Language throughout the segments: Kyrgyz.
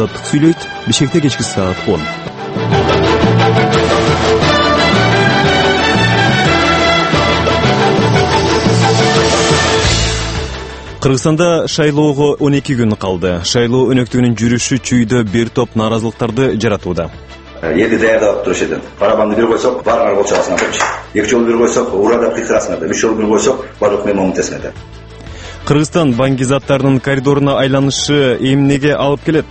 Азаттык сүйлөйт. Бишкекте кечки саат 10. Кыргызстанда шайлоого 12 күн калды. Шайлоо өнөктүгүнүн жүрүшү чүйдө бир топ нааразылыктарды жаратууда. Елді даярдап туруш эден. Барабанды бир койсок, барыңар кол чабасыңар депчи. 2 жол бир койсок, урада кыйкырасыңар деп. 3 жол бир койсок, бардык мен момунтесиңер деп. Кыргызстан баңгизаттарынын коридоруна айланышы эмнеге алып келет?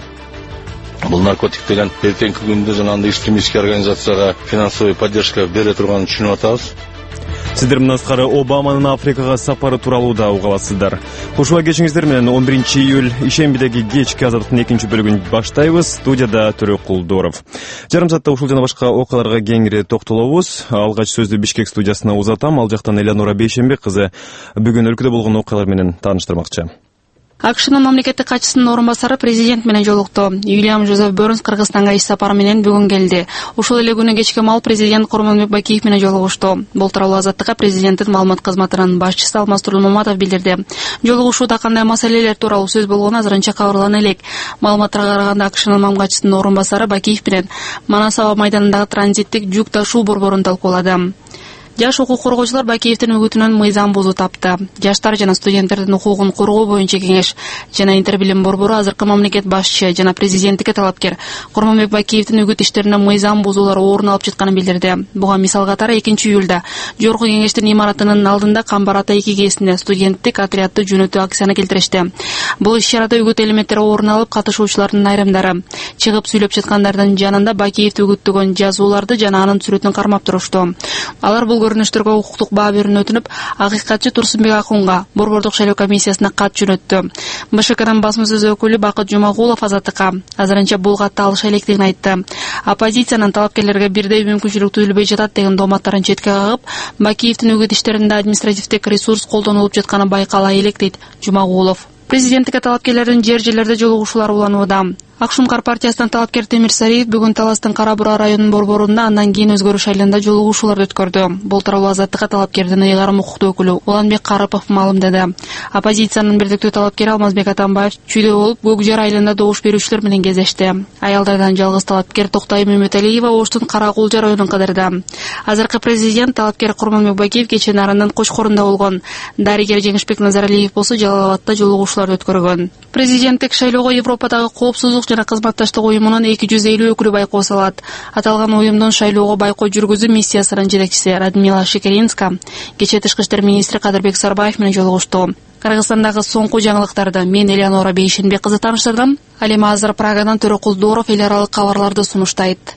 Бул наркотик деген эртеңки күндө жанагындай экстремистский организацияга финансовый поддержка бере турганын түшүнүп атабыз. Сиздер мына аскары Обаманын Африкага сапары тууралуу да уга аласыздар. Кошула кечиңиздер менен 11 июль ишембидеги кечки азаттыктын 2 бөлүгүн баштайбыз. Студияда Төрөкулдуров. Жарым саатта ушул жана башка окуяларга кеңири токтолобуз. Алгач сөздү Бишкек студиясына узатам. Ал жактан Элеонора Бейшенбек кызы бүгүн өлкөдө болгон окуялар менен тааныштырмакчы. АКШнын мамлекеттик катчысынын орун басары президент менен жолукту. Уильям Жозеф Бернс Кыргызстанга иш сапары менен бүгүн келди. Ушул эле күнү кечке маал президент Курманбек Бакиев менен жолугушту. Бул тууралуу Азаттыкка президенттин маалымат кызматынын башчысы Алмаз Маматов билдирди. Жолугушууда кандай маселелер тууралуу сөз болгону азырынча кабарлана элек. Маалыматтарга караганда АКШнын мам катчысынын орун басары Бакиев менен Манас аба майданындагы транзиттик жүк ташуу борборун талкуулады. Жаш укук коргоочулар Бакиевдин үгүтүнөн мыйзам бузуу тапты. Жаштар жана студенттердин укугун коргоо боюнча кеңеш жана интербилим борбору азыркы мамлекет башчы жана президенттикке талапкер Курманбек Бакиевдин үгүт иштерине мыйзам бузуулар орун алып жатканын билдирди. Буга мисал катары 2 июлда Жогорку кеңештин имаратынын алдында Камбар ата 2 кесинде студенттик отрядды жөнөтүү акцияны келтиришти. Бул иш-чарада үгүт элементтери орун алып, катышуучулардын айрымдары чыгып сүйлөп жаткандардын жанында Бакиевди үгүттөгөн жазууларды жана анын сүрөтүн кармап турушту. Алар бул көрүнүштөргө укуктук баа берүүнү өтүнүп, акыйкатчы Турсунбек Акунга борбордук шайлоо комиссиясына кат жөнөттү. БШКнын басмасөз өкүлү Бакыт Жумагулов Азаттыкка азырынча бул катты алыша электерин айтты. Оппозициянын талапкерлерге бирдей мүмкүнчүлүк түзүлбөй жатат деген дооматтарын четке кагып, Бакиевдин үгүт иштеринде административдик ресурс колдонулуп жатканы байкала элек дейт Жумагулов. Президенттикке талапкерлердин жер-жерлерде жолугушуулары уланууда. Акшумкар партиясынан талапкер Темир Сариев бүгүн Таластын Кара-Бура районунун борборунда андан кийин өзгөрүш айылында жолугушууларды өткөрдү. Бул тууралуу Азаттыкка талапкердин ыйгарым укуктуу өкүлү Уланбек Карыпов маалымдады. Оппозициянын бирдиктүү талапкери Алмазбек Атамбаев чүйдө болуп Көк Жар айылында добуш берүүчүлөр менен кездешти. Аялдардан жалгыз талапкер Токтай Мөмөталиева Оштун Кара-Кулжа районун кадырда. Азыркы президент талапкер Курманбек Бакиев кечээ Нарындын Кочкорунда болгон. Дарыгер Жеңишбек Назаралиев болсо Жалал Абадта жолугушууларды өткөргөн. Президенттик шайлоого Европадагы коопсуздук жана кызматташтык уюмунун 250 өкүлү байкоо салат. Аталган уюмдун шайлоого байкоо жүргүзүү миссиясынын жетекчиси Радмила Шекеринска кечээ Тышкы иштер министри Кадырбек Сарбаев менен жолугушту. Кыргызстандагы соңку жаңылыктарды мен Элеонора Бейшенбек кызы тааныштырдым. Ал эми азыр Прагадан Төрөкулдуров эл аралык кабарларды сунуштайт.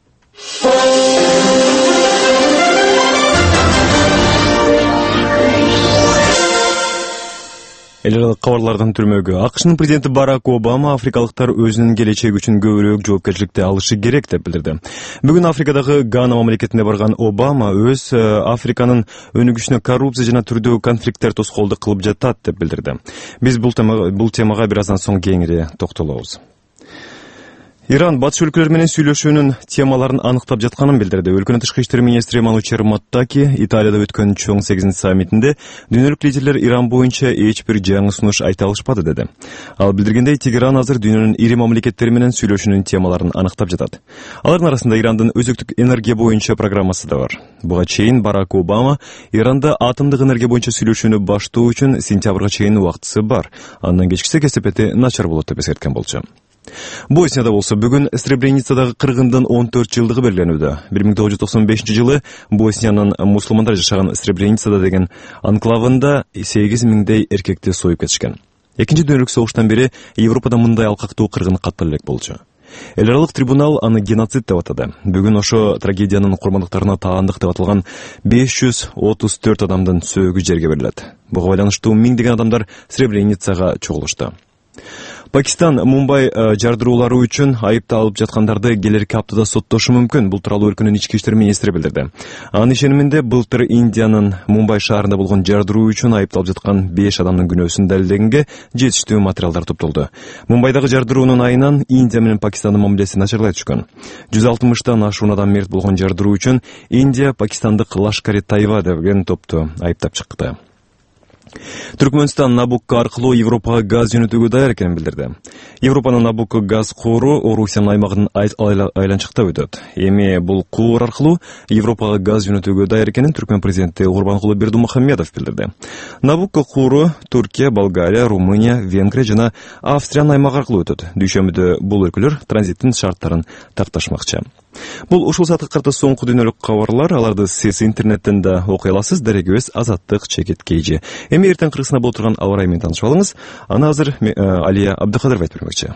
Эл аралык кабарлардан түрмөгү. АКШнын президенти Барак Обама африкалыктар өзүнүн келечеги үчүн көбүрөөк жоопкерчиликти алышы керек деп билдирди. Бүгүн Африкадагы Гана мамлекетине барган Обама өз Африканын өнүгүшүнө коррупция жана түрдүү конфликттер тоскоолдук кылып жатат деп билдирди. Биз бул темага бир аздан соң кеңири токтолобуз. Иран батыш өлкөлөр менен сүйлөшүүнүн темаларын аныктап жатканын билдирди. Өлкөнүн тышкы иштер министри Манучер Моттаки Италияда өткөн чоң 8 саммитинде дүйнөлүк лидерлер Иран боюнча эч бир жаңы сунуш айта алышпады деди. Ал билдиргендей, Тегеран азыр дүйнөнүн ири мамлекеттери менен сүйлөшүүнүн темаларын аныктап жатат. Алардын арасында Ирандын өзөктүк энергия боюнча программасы да бар. Буга чейин Барак Обама Иранда атомдук энергия боюнча сүйлөшүүнү баштоо үчүн сентябрга чейин убактысы бар. Андан кечкисе кесепети начар болот деп эскерткен болчу. Боснияда болсо бүгүн Сребреницадагы кыргындын 14 жылдыгы белгиленүүдө. 1995-жылы Босниянын мусулмандар жашаган Сребреницада деген анклавында 8 миңдей эркекти союп кетишкен. Экинчи дүйнөлүк согуштан бери Европада мындай алкактуу кыргын каттала элек болчу. Эл аралык трибунал аны геноцид деп атады. Бүгүн ошо трагедиянын курмандыктарына таандык деп аталган 534 адамдын сөөгү жерге берилет. Буга байланыштуу миңдеген адамдар Сребреницага чогулушту. Пакистан Мумбай жардыруулары үчүн айыпталып жаткандарды келерки аптада соттошу мүмкүн. Бул тууралуу өлкөнүн ички иштер министри билдирди. Анын ишениминде былтыр Индиянын Мумбай шаарында болгон жардыруу үчүн айыпталып жаткан 5 адамдын күнөөсүн далилдегенге жетиштүү материалдар топтолду. Мумбайдагы жардыруунун айынан Индия менен Пакистандын мамилеси начарлай түшкөн. 160-тан ашуун адам мерт болгон жардыруу үчүн Индия Пакистандык Лашкари Тайба деген топту айыптап чыкты. Түркмөнстан Набукка аркылуу Европага газ жөнөтүүгө даяр экенин билдирди. Европанын Набукка газ кууру Орусиянын аймагын айланчыктап өтөт. Эми бул куур аркылуу Европага газ жөнөтүүгө даяр экенин Түркмөн президенти Курбанкулу Бердимухамедов билдирди. Набукка кууру Түркия, Болгария, Румыния, Венгрия жана Австриянын аймагы аркылуу өтөт. Дүйшөмбүдө бул өлкөлөр транзиттин шарттарын такташмакчы. Бул ушул саатка карата соңку дүйнөлүк кабарлар, аларды сиз интернеттен да окуй аласыз. Дарегибиз Азаттык чекит кейжи. Эми эртең кыргызстанда болуп турган аба ырайы менен таанышып алыңыз. Аны азыр Алия Абдыкадырова айтып бермекчи.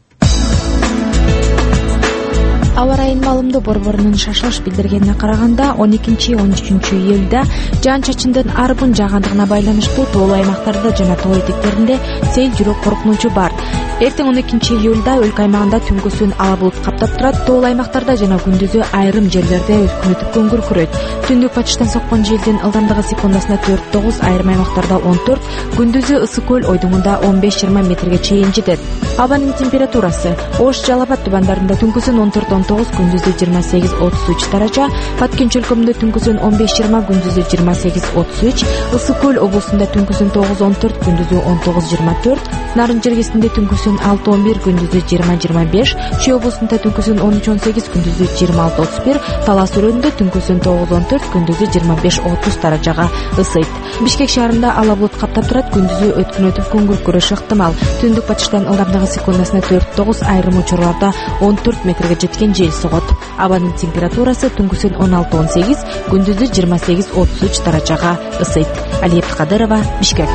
Аба ырайынын маалымдоо борборунун шашылыш билдиргенине караганда 12-13 июлда жаан-чачындын арбын жаагандыгына байланыштуу тоолуу аймактарда жана тоо этектеринде сел жүрөк коркунучу бар. Эртең 12 июлда өлкө аймагында түнкүсүн ала булут каптап турат. Тоолуу аймактарда жана күндүзү айрым жерлерде өткүнүтүп көңгүр күрөйт. Түндүк батыштан соккон желдин ылдамдыгы секундасына 4-9, айрым аймактарда 14, күндүзү ысык көл ойдуңунда 15-20 метрге чейин жетет. Абанын температурасы: Ош, Жалал Абад тубандарында түнкүсүн 14-19, күндүзү 28-33 даража, Баткен чөлкөмүндө түнкүсүн 15-20, күндүзү 28-33, ысык көл облусунда түнкүсүн 9-14, күндүзү 19-24, Нарын жергесинде түнкүсүн 6-11, күндүзү 20-25, Чүй облусунда түнкүсүн 13-18, күндүзү 26-31, Талас өрөөнүндө түнкүсүн 9-14, күндүзү 25-30 даражага ысыйт. Бишкек шаарында ала булут каптап турат, күндүзү өткүнүтүп көңгүр күрөшү ыктымал. Түндүк батыштан ылдамдыгы секундасына 4-9, айрым учурларда 14 метрге жеткен жел согот. Абанын температурасы түнкүсүн 16-18, күндүзү 28-33 даражага ысыйт. Алия Абдыкадырова, Бишкек.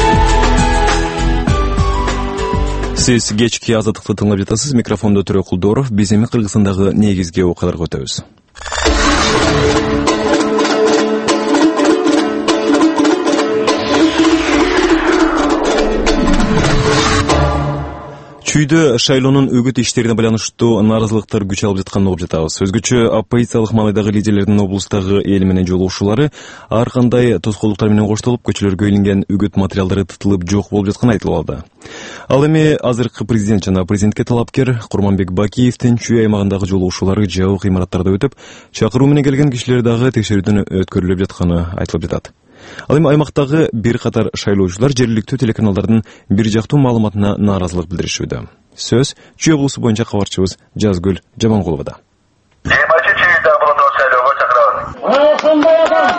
Сиз кечки Азаттыкты тыңлап жатасыз. Микрофондо Төрө Кулдоров. Биз эми Кыргызстандагы негизги окуяларга өтөбүз. Чүйдө шайлоонун үгүт иштерине байланыштуу нааразылыктар күч алып жатканын угуп жатабыз. Өзгөчө оппозициялык маалайдагы лидерлердин облустагы эл менен жолугушуулары ар кандай тоскоолдуктар менен коштолуп, көчөлөргө илинген үгүт материалдары тытылып жок болуп жатканы айтылып алды. Ал эми азыркы президент жана президентке талапкер Курманбек Бакиевдин Чүй аймагындагы жолугушуулары жабык имараттарда өтүп, чакыруу менен келген кишилер дагы текшерүүдөн өткөрүлүп жатканы айтылып жатат. Ал эми аймактагы бир катар шайлоочулар жергиликтүү телеканалдардын бир жактуу маалыматына нааразылык билдиришүүдө. Сөз Чүй облусу боюнча кабарчыбыз Жазгүл Жамангуловада. Ошондой адам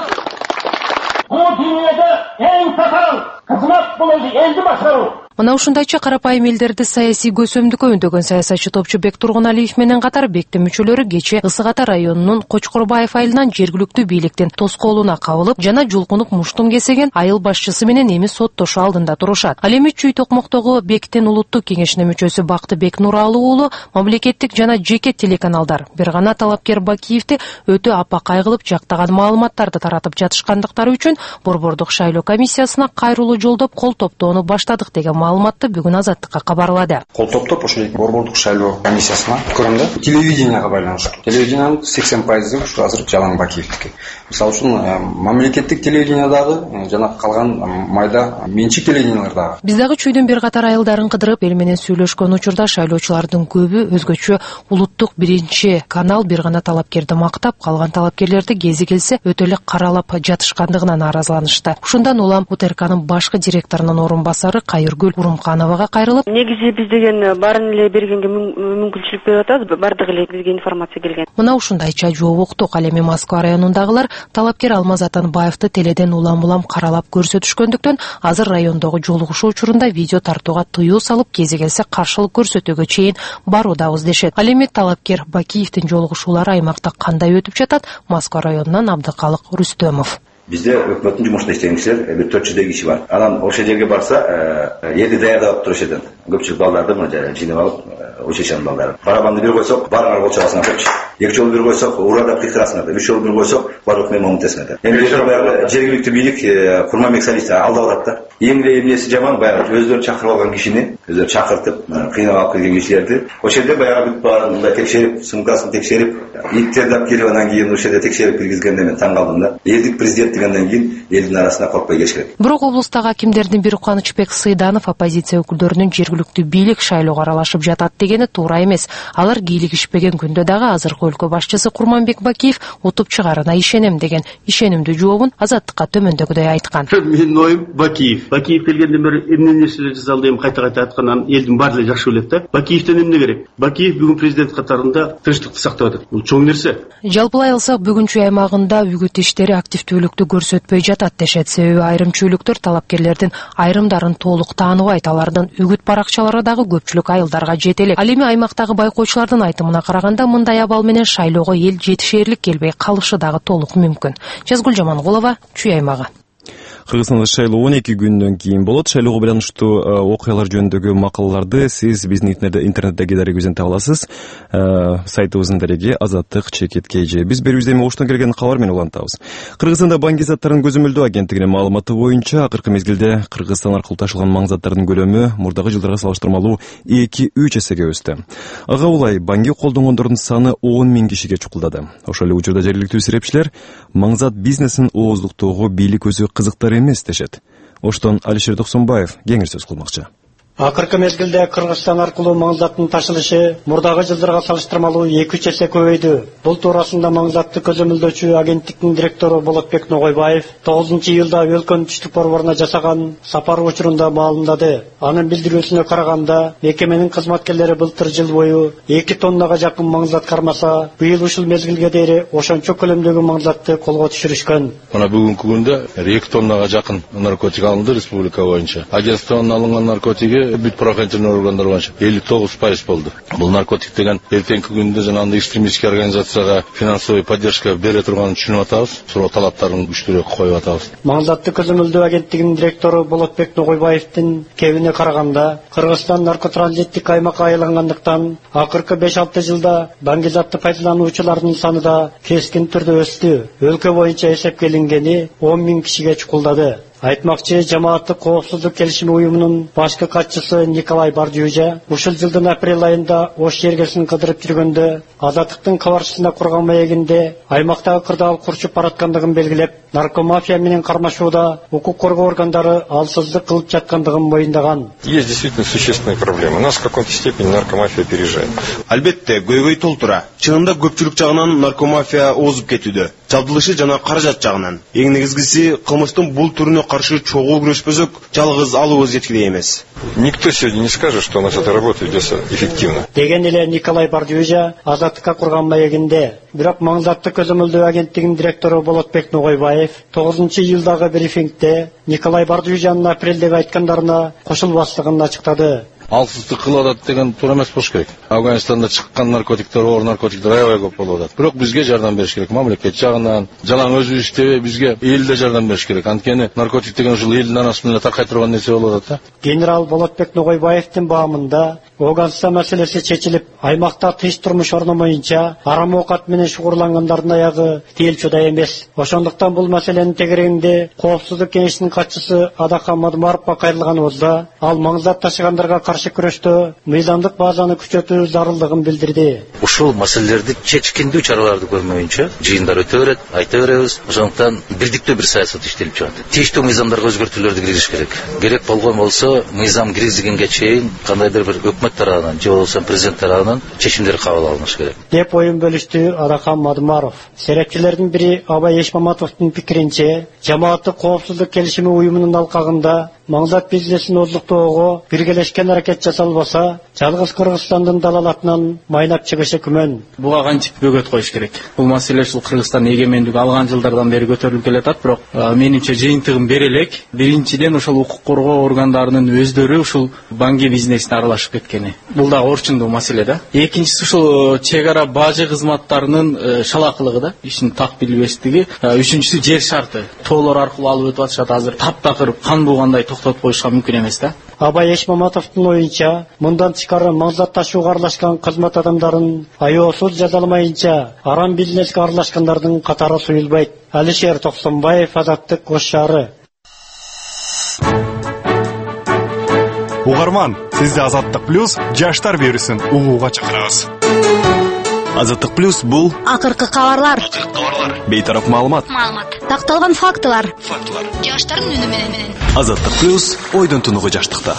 бул дүйнөдө эң татаал кызмат бул элди башкаруу. Мына ушундайча карапайым элдерди саясий көсөмдүккө үндөгөн саясатчы топчу Бек Тургуналиев менен катар Бектин мүчөлөрү кече Ысык Ата районунун Кочкорбаев айылынан жергиликтүү бийликтин тоскоолуна кабылып, жана жулкунуп муштум кесеген айыл башчысы менен эми соттошуу алдында турушат. Ал эми Чүй Токмоктогу Бектин улуттук кеңешинин мүчөсү Бактыбек Нуралы уулу мамлекеттик жана жеке телеканалдар бир гана талапкер Бакиевди өтө апакай кылып жактаган маалыматтарды таратып жатышкандыктары үчүн борбордук шайлоо комиссиясына кайрылуу жолдоп кол топтоону баштадык деген маалыматты бүгүн Азаттыкка кабарлады. Кол топтоп ошол борбордук шайлоо комиссиясына көрөмдө телевиденияга байланыштуу. Телевидениянын 80% ушу азыр Жалаң Бакиевдики. Мисалы үчүн мамлекеттик телевидениядагы жана калган майда менчик телевидениялардагы. Биз дагы Чүйдүн бир катар айылдарын кыдырып, эл менен сүйлөшкөн учурда шайлоочулардын көбү өзгөчө улуттук биринчи канал бир гана талапкерди мактап, калган талапкерлерди кези келсе өтө эле каралап жатышкандыгына нааразыланышты. Ушундан улам УТРКнын башкы директорунун орун басары Кайыргүл Урумхановага кайрылып, негизи биз деген баарын эле бергенге мүмкүнчүлүк берип атабыз, бардыгы эле бизге информация келген. Мына ушундайча жооп уктук. Ал эми Москва районундагылар талапкер Алмаз Атанбаевди теледен улам-улам каралап көрсөтүшкөндүктөн азыр райондогу жолугушуу учурунда видео тартууга тыюу салып, кези келсе каршылык көрсөтүүгө чейин баруудабыз дешет. Ал эми талапкер Бакиевдин жолугушуулары аймакта кандай өтүп жатат? Москва районунан Абдыкалык Рүстөмов. Bizde hükümetin cumhurda işleyen kişiler bir 400'de kişi var. Adam o şeylerge varsa yedi dayada duruş eden. Köpçülük ballarda mı cini alıp o çeşen balları. Barabandı bir koysak barınar bolçalasına koymuş. İki yol bir koysak uğrada kıytırasına da. Üç yol bir koysak barık memnun tesine de. Hem de bayağı jергиликтүү бийлик Курманбек Салихти алдап атат. Эмне эмнеси жаман баягы өздөрү чакырып алган кишини, өздөрү чакыртып кыйнап алып келген кишилерди. Ошол жерде баягы бүт баарын текшерип, сумкасын текшерип, иттердеп келип анан кийин ошол жерде текшерип киргизгенде мен таң калдым да. Элдик президент дегенден кийин элдин арасына коркпой келиш керек. Бирок облустагы акимдердин бири Кубанычбек Сыйданов оппозиция өкүлдөрүнүн жергиликтүү бийлик шайлоого аралашып жатат дегени туура эмес. Алар кийлигишпеген күндө дагы азыркы өлкө башчысы Курманбек Бакиев утуп чыгарына ишенем деген ишенимдүү жообун Азаттыкка төмөндөгүдөй айткан. Менин оюм Бакиев келгенден бери эмне нерселер жасалды, эми кайта айткандан элдин баары эле жакшы билет да. Бакиевден эмне керек? Бакиев бүгүн президент катарында тынчтыкты сактап атат. Бул чоң нерсе. Жалпылай алсак, бүгүн Чүй аймагында үгүт иштери активдүүлүктү көрсөтпөй жатат дешет. Себеби айрым чүйлүктөр талапкерлердин айрымдарын толук тааныбайт. Алардын үгүт баракчалары дагы көпчүлүк айылдарга жете элек. Ал эми аймактагы байкоочулардын айтымына караганда мындай абал менен шайлоого эл жетишээрлик келбей калышы дагы толук мүмкүн. Жазгүл Жамангулова, Чүй аймагы. Кыргызстанда шайлоо 12 күндөн кийин болот. Шайлоого байланыштуу окуялар жөнүндөгү макалаларды сиз биздин интернеттеги дарегибизден таба аласыз. Сайтыбыздын дареги Азаттык_KG. Биз берүүбүздө эми оштон келген кабар менен улантабыз. Кыргызстанда банк заттарынын көзөмөлдөө агенттигинин маалыматы боюнча акыркы мезгилде Кыргызстан аркылуу ташылган банк заттарынын көлөмү мурдагы жылдарга салыштырмалуу 2-3 эсеге өстү. Ага улай банкты колдонгондордун саны 10 000 кишиге чукулдады. Ошол эле учурда жергиликтүү серепчилер маңзат бизнесин ооздуктоого бийлик өзү кызыктар эмес дешет. Оштон Алишер Токсонбаев кеңир сөз кылмакчы. Акыркы мезгилде Кыргызстан аркылуу маңзаттын ташылышы мурдагы жылдарга салыштырмалуу 2-3 эсе көбөйдү. Бул туурасында маңзатты көзөмөлдөөчү агенттиктин директору Болотбек Ногойбаев 9-июлда өлкөнүн түштүк борборуна жасаган сапар учурунда маалымдады. Анын билдирүүсүнө караганда, мекеменин кызматкерлери былтыр жыл бою 2 тоннага жакын маңзат кармаса, быйыл ушул мезгилге дейин ошончо көлөмдөгү маңзатты колго түшүрүшкөн. Мына бүгүнкү күндө 2 тоннага жакын наркотик алынды республика боюнча. Агентстводон алынган наркотиги бүт правоохранительный органдар боюнча 59% болду. Бул наркотик деген эртеңки күндө жанагындай экстремистский организацияга финансовый поддержка бере турганын түшүнүп атабыз. Суроо талаптарын күчтүүрөөк коюп атабыз. Маңзатты көзөмөлдөө агенттигинин директору Болотбек Ногойбаевдин кебине караганда, Кыргызстан наркотранзиттик аймакка айлангандыктан акыркы 5-6 жылда баңгизатты пайдалануучулардын саны да кескин түрдө өстү. Өлкө боюнча эсепкелингени 10 000 кишиге чукулдады. Айтмакчы жамааттык коопсуздук келишими уюмунун башкы катчысы Николай Бардюжа ушул жылдын апрель айында Ош жергесин кыдырып жүргөндө Азаттыктын кабарчысына курган маегинде аймактагы кырдаал курчуп бараткандыгын белгилеп, наркомафия менен кармашууда укук коргоо органдары алсыздык кылып жаткандыгын моюндаган. Есть действительно существенные проблемы. Нас в какой-то степени наркомафия опережает. Албетте, көйгөй толтура. Чынында көпчүлүк жагынан наркомафия озуп кетүүдө. Жабдылышы жана каражат жагынан. Эң негизгиси кылмыштын бул түрүнө каршы чогуу күрөшпөсөк, жалгыз алыбыз жеткилей эмес. Никто сегодня не скажет, что у нас эта работа ведется эффективно. Деген эле Николай Бардюжа Азаттыкка курган маегинде. Бирок маңзатты көзөмөлдөө агенттигинин директору Болотбек Ногойбаев 9-июлдагы брифингде Николай Бардюжанын апрелдеги айткандарына кошулбастыгын ачыктады. Алсыздык кылып атат деген туура эмес болуш керек. Афганистанда чыккан наркотиктер, оор наркотиктер аябай көп болуп атат. Бирок бизге жардам бериш керек, мамлекет жагынан. Жалаң өзүбүз иштебей бизге эл да жардам бериш керек. Анткени наркотик деген ушул элдин арасында таркай турган нерсе болуп атат да. Генерал Болотбек Ногойбаевдин баамында Оганса маселеси чечилип, аймакта тынч турмуш орномоюнча арам оокат менен шугурлангандардын аягы тиелчүдө эмес. Ошондуктан бул маселенин тегерегинде Коопсуздук кеңешинин катчысы Адахан Мадумаровго кайрылганыбызда, ал маңзат ташыгандарга каршы күрөштө мыйзамдык базаны күчөтүү зарылдыгын билдирди. Ушул маселелерди чечкиндүү чараларды көрмөйүнчө жыйындар өтө берет, айта беребиз. Ошондуктан бирдиктүү бир саясат иштелип жатат. Тийиштүү мыйзамдарга өзгөртүүлөрдү киргизиш керек. Керек болгон болсо, мыйзам киргизилгенге чейин кандайдыр бир өкмөт тарабынан же болбосо президент тарабынан чечимдер кабыл алыныш керек. Деп оюн бөлүштү Адахан Мадумаров. Серепчилердин бири Абай Эшмаматовдун пикиринче, жамааттык коопсуздук келишими уюмунун алкагында маңзат бизнесин ооздуктоого биргелешкен аракет жасалбаса, жалгыз Кыргызстандын далалатынан майнап чыгышы күмөн. Буга кантип бөгөт коюш керек? Бул маселе ушул Кыргызстан эгемендик алган жылдардан бери көтөрүлүп келатат, бирок менимче жыйынтыгын бере элек. Биринчиден ушул укук коргоо органдарынын өздөрү ушул банги бизнесине аралашып кеткени. Бул да орчундуу маселе да. Экинчиси ушул чек ара бажы кызматтарынын шалакылыгы да, ишин так билбестиги. Үчүнчүсү жер шарты. Тоолор аркылуу алып өтүп атышат азыр. Таптакыр кан бугандай токтотуп коюшка мүмкүн эмес да. Абай Эшмаматовдун оюнча, мындан тышкары маңзат ташууга аралашкан кызмат адамдарын аяосуз жазаламайынча арам бизнеске аралашкандардын катары суюлбайт. Алишер Токсонбаев, Азаттык, Ош шаары. Угарман, сизди Азаттык плюс жаштар берүүсүн угууга чакырабыз. Азаттык плюс бул акыркы кабарлар. Бейтараф маалымат. Такталган фактылар. Жаштардын үнү менен. Азаттык плюс ойдон тунугу жаштыкта.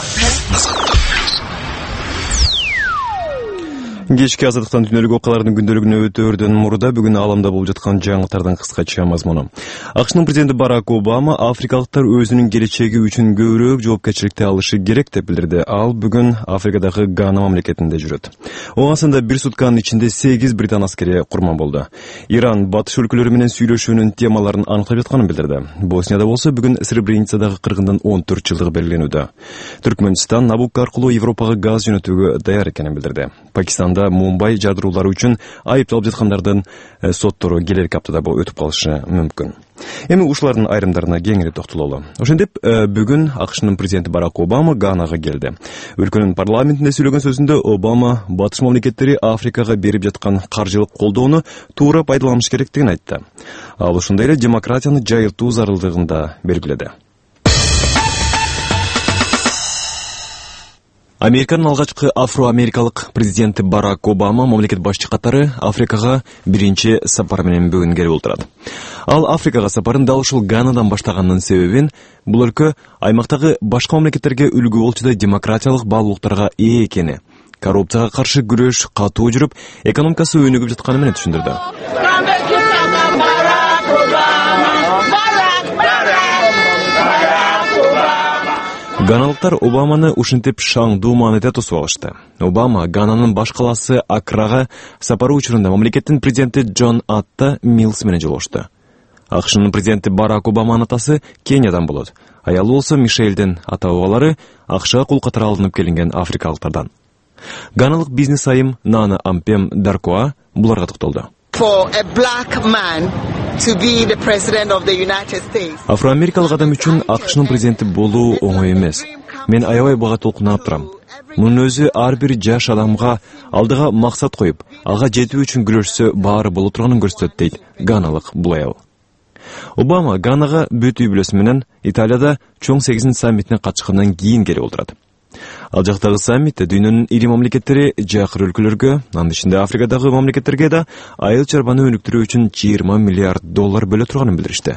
Кечки азаттыктан түнөлүк окуялардын күндөлүгүнө өтөөрдөн мурда бүгүн ааламда болуп жаткан жаңылыктардын кыскача мазмуну. АКШнын президенти Барак Обама африкалыктар өзүнүн келечеги үчүн көбүрөөк жоопкерчиликти алышы керек деп билдирди. Ал бүгүн Африкадагы Гана мамлекетинде жүрөт. Оңасында бир сутканын ичинде 8 британ аскери курман болду. Иран батыш өлкөлөрү менен сүйлөшүүнүн темаларын аныктап жатканын билдирди. Боснияда болсо бүгүн Сребреницадагы кыргындын 14 жылдыгы белгиленүүдө. Түркмөнстан Набук аркылуу Европага газ жөнөтүүгө даяр экенин билдирди. Пакистанда Мумбай жадыруулары үчүн айыпталып жаткандардын соттору келерки аптада өтүп калышы мүмкүн. Эми ушулардын айрымдарына кеңири токтололу. Ошентип, бүгүн АКШнын президенти Барак Обама Ганага келди. Өлкөнүн парламентинде сүйлөгөн сөзүндө Обама батыш мамлекеттери Африкага берип жаткан каржылык колдоону туура пайдаланыш керектигин айтты. Ал ошондой эле демократияны жайылтуу зарылдыгын да белгиледи. Американын алгачкы афро-америкалык президенти Барак Обама мамлекет башчы катары Африкага биринчи сапар менен бүгүн келип отурат. Ал Африкага сапарын дал ушул Ганадан баштаганынын себебин бул өлкө аймактагы башка мамлекеттерге үлгү болчудай демократиялык баалуулуктарга ээ экени, коррупцияга каршы күрөш катуу жүрүп, экономикасы өнүгүп жатканы менен түшүндүрдү. Ганалыктар Обаманы ушинтип шаңдуу маанайда тосуп алышты. Обама Гананын баш калаасы Акрага сапары учурунда мамлекеттин президенти Джон Атта Милс менен жолугушты. АКШнын президенти Барак Обаманын атасы Кениядан болот. Аялы болсо Мишелдин ата-бабалары АКШга кул катары алынып келинген африкалыктардан. Ганалык бизнес айым Нана Ампем Даркоа буларга токтолду. Афроамерикалык адам үчүн АКШнын президенти болуу оңой эмес. Мен аябай бага толкунуп турам. Мунун өзү ар бир жаш адамга алдыга максат коюп, ага жетүү үчүн күрөшсө баары боло турганын көрсөтөт дейт ганалык бул аял. Обама Ганага бүт үй бүлөсү менен Италияда чоң 8 саммитине катышкандан кийин келип отурат. Ал жактагы саммитте дүйнөнүн ири мамлекеттери жакыр өлкөлөргө, анын ичинде Африкадагы мамлекеттерге да айыл чарбаны өнүктүрүү үчүн $20 миллиард бөлө турганын билдиришти.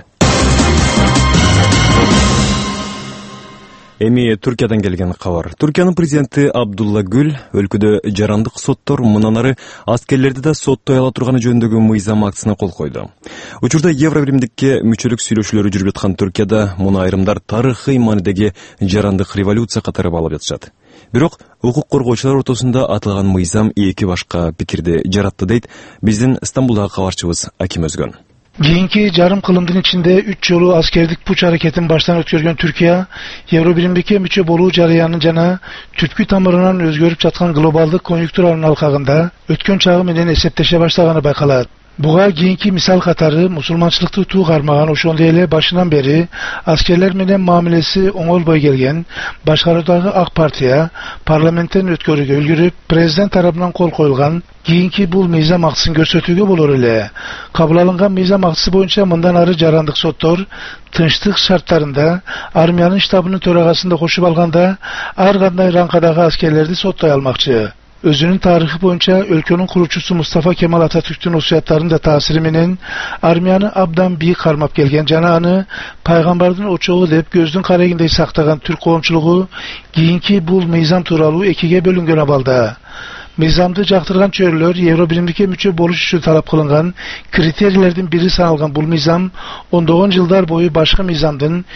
Эми Түркиядан келген кабар. Түркиянын президенти Абдулла Гүл өлкөдө жарандык соттор мындан ары аскерлерди да соттой ала турганы жөнүндөгү мыйзам актысына кол койду. Учурда Евробиримдикке мүчөлүк сүйлөшүүлөрү жүрүп жаткан Түркияда муну айрымдар тарыхый маанидеги жарандык революция катары баалап жатышат. Бирок укук коргоочулар ортосунда атылган мыйзам эки башка пикирди жаратты дейт биздин Стамбулдагы кабарчыбыз Аким Өзгөн. Кийинки жарым кылымдын ичинде 3 жолу аскердик пуч аракетин баштан өткөргөн Түркия, Евробиримдикке мүчө болуу жарыянын жана түпкү тамырынан өзгөрүп жаткан глобалдык конъюнктуранын алкагында өткөн чагы менен эсептеше баштаганы байкалат. Буга кийинки мисал катары мусулманчылыкты туу кармаган, ошондой эле башынан бери аскерлер менен мамилеси оңолбой келген башкаруудагы ак партия парламенттен өткөрүүгө үлгүрүп, президент тарабынан кол коюлган кийинки бул мыйзам актысын көрсөтүүгө болор эле. Кабыл алынган мыйзам актысы боюнча мындан ары жарандык соттор тынчтык шарттарында армиянын штабынын төрагасында кошуп алганда ар кандай раңкадагы аскерлерди соттой алмакчы. Өзүнүн тарыхы боюнча өлкөнүн куруучусу Мустафа Кемал Ататүрктүн осуяттарынын таасири менен армияны абдан бийик кармап келген жана аны пайгамбардын очогу деп көздүн карегиндей сактаган түрк коомчулугу кийинки бул мыйзам тууралуу экиге бөлүнгөн абалда. Мыйзамды жактырган чөйрөлөр Евробиримдикке мүчө болуш үчүн талап кылынган критерийлердин бири саналган бул мыйзам ондогон жылдар бою башкы мыйзамдын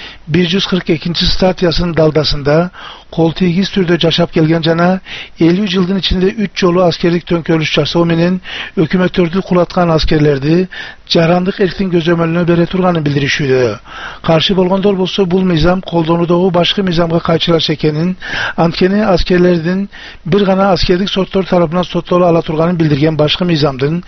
142 статьясынын далдасында кол тийгиз түрдө жашап келген жана 50 жылдын ичинде 3 жолу аскердик төңкөрүш жасоо менен өкмөттөрдү кулаткан аскерлерди жарандык эрктин көзөмөлүнө бере турганын билдиришүүдө. Каршы болгондор болсо бул мыйзам колдонуудагы башкы мыйзамга кайчылаш экенин, анткени аскерлердин бир гана аскердик соттор тарапынан соттоло ала турганын билдирген башкы мыйзамдын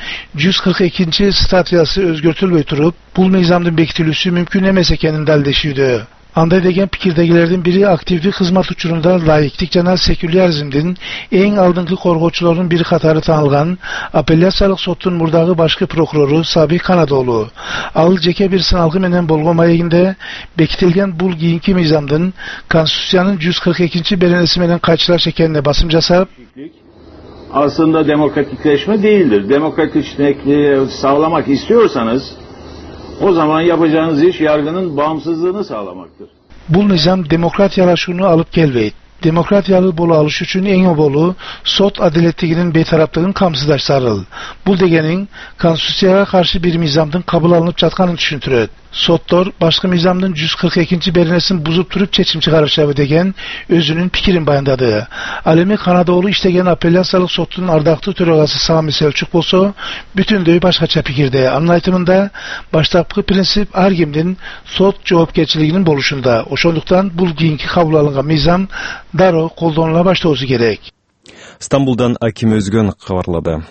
142 статьясы өзгөртүлбөй туруп, бул мыйзамдын бекитилүүсү мүмкүн эмес экенин далилдешүүдө. Андай деген пикирдегилердин бири активдик кызмат учурунда лайыктык жана секуляризмдин эң алдыңкы коргоочулорунун бири катары таанылган апелляциялык соттун мурдагы башкы прокурору Сабик Канадоолу. Ал жеке бир сыналгы менен болгон маегинде бекитилген бул кийинки мыйзамдын Конституциянын 142 беренеси менен кайчылаш экенине басым жасап, aslında demokratikleşme değildir. Demokratikleşmeyi sağlamak istiyorsanız o zaman yapacağınız iş yargının bağımsızlığını sağlamaktır. Bul nizam demokratiyalaşuunu alıp gelbeydi. Demokratiyalı bolu alış üçün en bolu sot adaletliginin beytaraptığın kamsızdaş sarıl. Bul degenin konstitusiyaga karşı bir nizamdın kabul alınıp çatkanın düşüntüröt. Sottor başka nizamdın 142. berinesin buzup turup çeçim çıkarışabı degen özünün pikirin bayandadı. Alemi Kanadaoğlu iştegen apellasyalık sottunun ardaktı töragası Sami Selçuk bolsa bütün döy başkaça pikirde. Anlaytımında baştapkı prinsip argimdin sot cevapkeçiliginin boluşunda. Oşonduktan bul giyinki kabul alıngan nizam daro koldanıla başlauzu gerek. İstanbul'dan Akim Özgön kavarladı.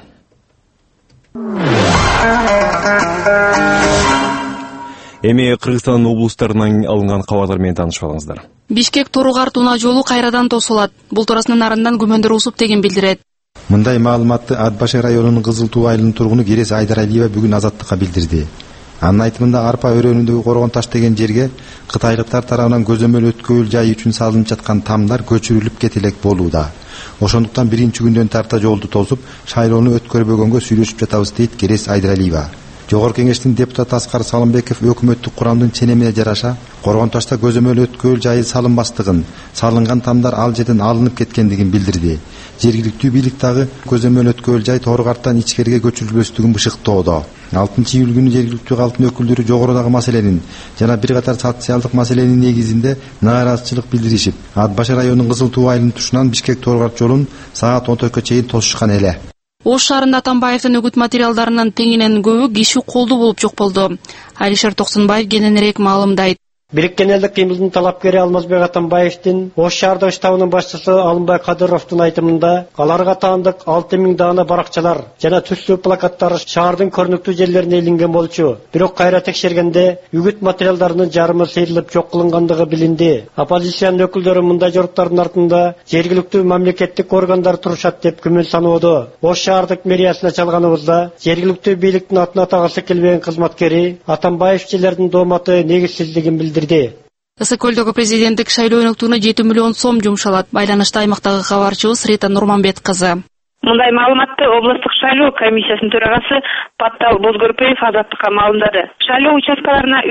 Эми Кыргызстандын облустарынан алынган кабарлар менен таанышып алыңыздар. Бишкек Торугар Туна жолу кайрадан тосулат. Бул туурасында нарындан күмөндөр усуп деген билдирет. Мындай маалыматты Атбашар районунун Кызыл Туу айылынын тургуну Керес Айдаралиева бүгүн Азаттыкка билдирди. Анын айтымында арпа өрөөнүндөгү Коргон таш деген жерге кытайлыктар тарабынан көзөмөл өткөөл жайы үчүн салынып жаткан тамдар көчүрүлүп кетелек болууда. Ошондуктан биринчи күндөн тарта жолду тосуп, шайлоону өткөрбөгөнгө сүйлөшүп жатабыз дейт Керес Айдаралиева. Жогорку кеңештин депутаты Аскар Салымбеков өкмөттүк курамдын ченемине жараша Коргон ташта көзөмөл өткөөл жайы салынбастыгын, салынган тамдар ал жерден алынып кеткендигин билдирди. Жергиликтүү бийлик дагы көзөмөл өткөөл жай Торгарттан ичкерге көчүрүлбөстүгүн бышыктоодо. 6-июль күнү жергиликтүү калктын өкүлдөрү жогорудагы маселенин жана бир катар социалдык маселенин негизинде нааразычылык билдиришип, Атбашар районунун Кызыл Туу айылынын тушунан Бишкек Торгарт жолун саат 14-кө чейин тосушкан эле. Ош шаарында Атамбаевдин үгүт материалдарынын теңинен көбү киши колду болуп жок болду. Алишер Токсунбаев кененирээк маалымдайт. Бириккен элдик кыймылдын талапкери Алмазбек Атамбаевдин Ош шаардык штабынын башчысы Алымбай Кадыровдун айтымында аларга таандык 6000 даана баракчалар жана түстүү плакаттар шаардын көрүнүктүү жерлерине илинген болчу. Бирок кайра текшергенде үгүт материалдарынын жарымы сейрилип жок кылынгандыгы билинди. Оппозициянын өкүлдөрү мындай жоруктардын артында жергиликтүү мамлекеттик органдар турушат деп күмөн саноодо. Ош шаардык мэриясына чалганыбызда жергиликтүү бийликтин атына тагысы келбеген кызматкери Атамбаевчилердин дооматы негизсиздигин билдирди. Ысык-Көлдөгү президенттик шайлоо өнөктүгүнө 7 миллион сом жумшалат. Байланышта аймактагы кабарчыбыз Рита Нурманбет кызы. Мындай маалыматты облустук шайлоо комиссиясынын төрагасы Паттал Бозгөрпөев Азаттыкка маалымдады. Шайлоо участкаларына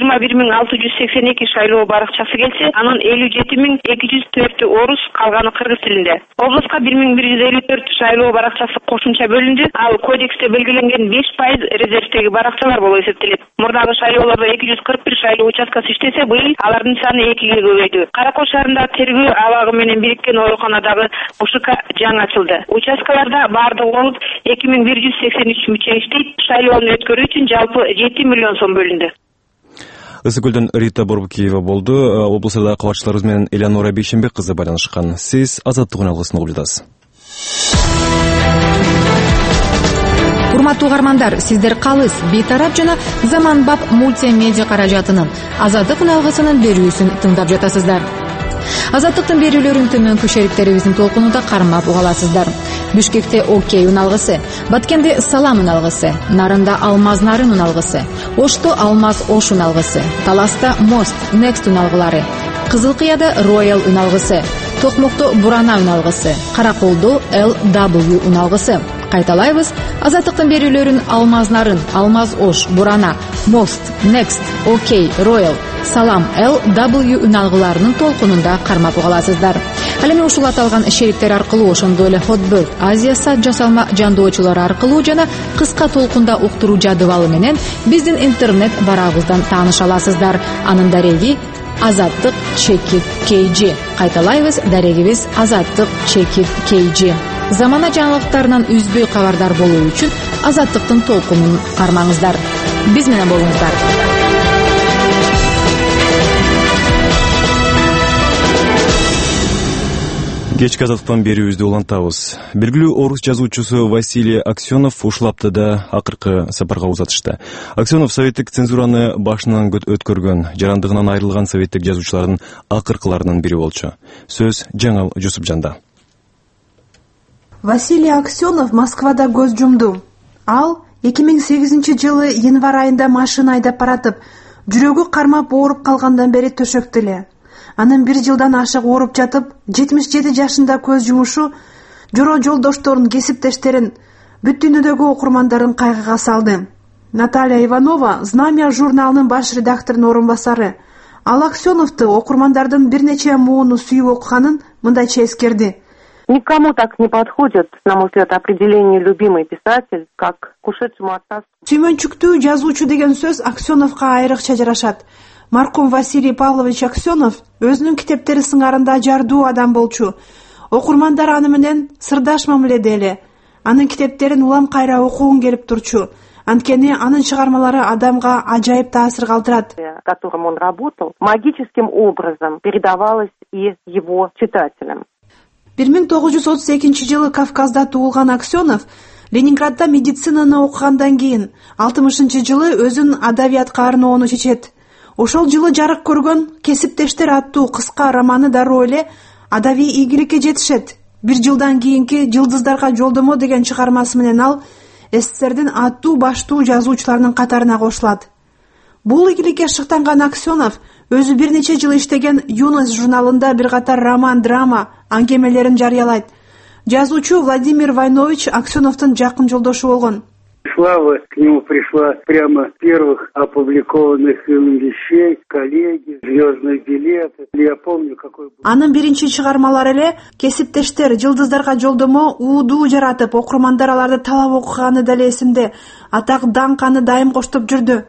321.682 шайлоо баракчасы келсе, анын 57.204 орус, калганы кыргыз тилинде. Облуска 1154 шайлоо баракчасы кошумча бөлүндү. Ал кодексте белгиленген 5% резервдеги баракчалар болуп эсептелет. Мурдагы шайлоолордо 241 шайлоо участкасы иштесе, быйыл алардын саны 2-ге көбөйдү. Каракол шаарында тергөө абагы менен бириккен ооруканадагы УШК жаңы ачылды. Участкаларда бардыгы болуп 2183 мүчө иштейт. Шайлоону өткөрүү үчүн жалпы 7 миллион сом бөлүндү. Ысык-Көлдөн Рита Борбукиева болду. Облустарда кабарчыларыбыз менен Элеонора Бейшенбек кызы байланышкан. Сиз Азаттык үналгысын угуп жатасыз. Урматтуу угармандар, сиздер калыс бейтарап жана заманбап мультимедиа каражатынын Азаттык үналгысынын берүүсүн тыңдап жатасыздар. Азаттыктын берүүлөрүн төмөнкү шериктерибиздин толкунунда кармап угаласыздар. Бишкекте Окей үналгысы, Баткенде Салам үналгысы, Нарында Алмаз Нарын үналгысы, Ошто Алмаз Ош үналгысы, Таласта Мост Next үналгылары, Кызылкыяда Royal үналгысы, Токмокто Бурана үналгысы, Караколдо LW үналгысы. Кайталайбыз, Азаттыктын берүүлөрүн Алмаз Нарын, Алмаз Ош, Бурана, Мост, Next, Окей, Royal, Салам, LW үналгыларынын толкунунда кармап угаласыздар. Ал эми ушул аталган шериктер аркылуу, ошондой эле Hotbird, Азия сат жасалма жандоочулары аркылуу жана кыска толкунда уктуруу жадыбалы менен биздин интернет барабыздан тааныша аласыздар. Анын дареги Азаттык-KG. Кайталайбыз, дарегибиз Азаттык-KG. Замана жаңылыктарынан үзбөй кабардар болуу үчүн Азаттыктын толкунун кармаңыздар. Биз менен болуңуздар. Кечки Азаттыктан берүүбүздү улантабыз. Белгилүү орус жазуучусу Василий Аксенов ушул аптада акыркы сапарга узатышты. Аксенов советтик цензураны башынан өткөргөн, жарандыгынан айрылган советтик жазуучулардын акыркыларынын бири болчу. Сөз Жаңыл Жусупжанда. Василий Аксенов Москвада көз жумду. Ал 2008-жылы январь айында машина айдап баратып, жүрөгү кармап ооруп калгандан бери төшөктө эле. Анын 1 жылдан ашык ооруп жатып, 77 жашында көз жумушу жора жолдошторун, кесиптештерин, бүт дүйнөдөгү окурмандарын кайгыга салды. Наталья Иванова «Знамя» журналынын баш редакторунун орун басары. Ал Аксеновду окурмандардын бир нече мууну сүйүп окуганын мындайча эскерди. Никому так не подходит, на мой взгляд, определение «любимый писатель», как к ушедшему отцу. Сүймөнчүктүү жазуучу деген сөз Аксеновго айрыкча жарашат. Маркум Василий Павлович Аксенов өзүнүн китептери сыңарында жардуу адам болчу. Окурмандар аны менен сырдаш мамиледе эле. Анын китептерин улам кайра окугун келип турчу. Анткени анын чыгармалары адамга ажайып таасир калтырат. Которым он работал, магическим образом передавалось и его читателям. 1932 Кавказда туулган Аксенов Ленинградда медицинаны окугандан кийин 60-жылы өзүн адабиятка арноону чечет. Ошол жылы жарык көргөн «Кесиптештер» аттуу кыска романы дароо эле адабий ийгиликке жетишет. Бир жылдан кийинки «Жылдыздарга жолдомо» деген чыгармасы менен ал СССРдин аттуу баштуу жазуучуларынын катарына кошулат. Бул ийгиликке шыктанган Аксенов өзү бир нече жыл иштеген «Юность» журналында бир катар роман, драма, аңгемелерин жарыялайт. Жазуучу Владимир Войнович Аксеновдун жакын жолдошу болгон. Слава к нему пришла прямо с первых опубликованных им вещей, коллеги, звездный билет. Я помню, какой был. Анын биринчи чыгармалары эле «Кесиптештер», «Жылдыздарга жолдомо» уудуу жаратып, окурмандар аларды талап окуганы деле эсимде. Атак даңк аны дайым коштоп жүрдү.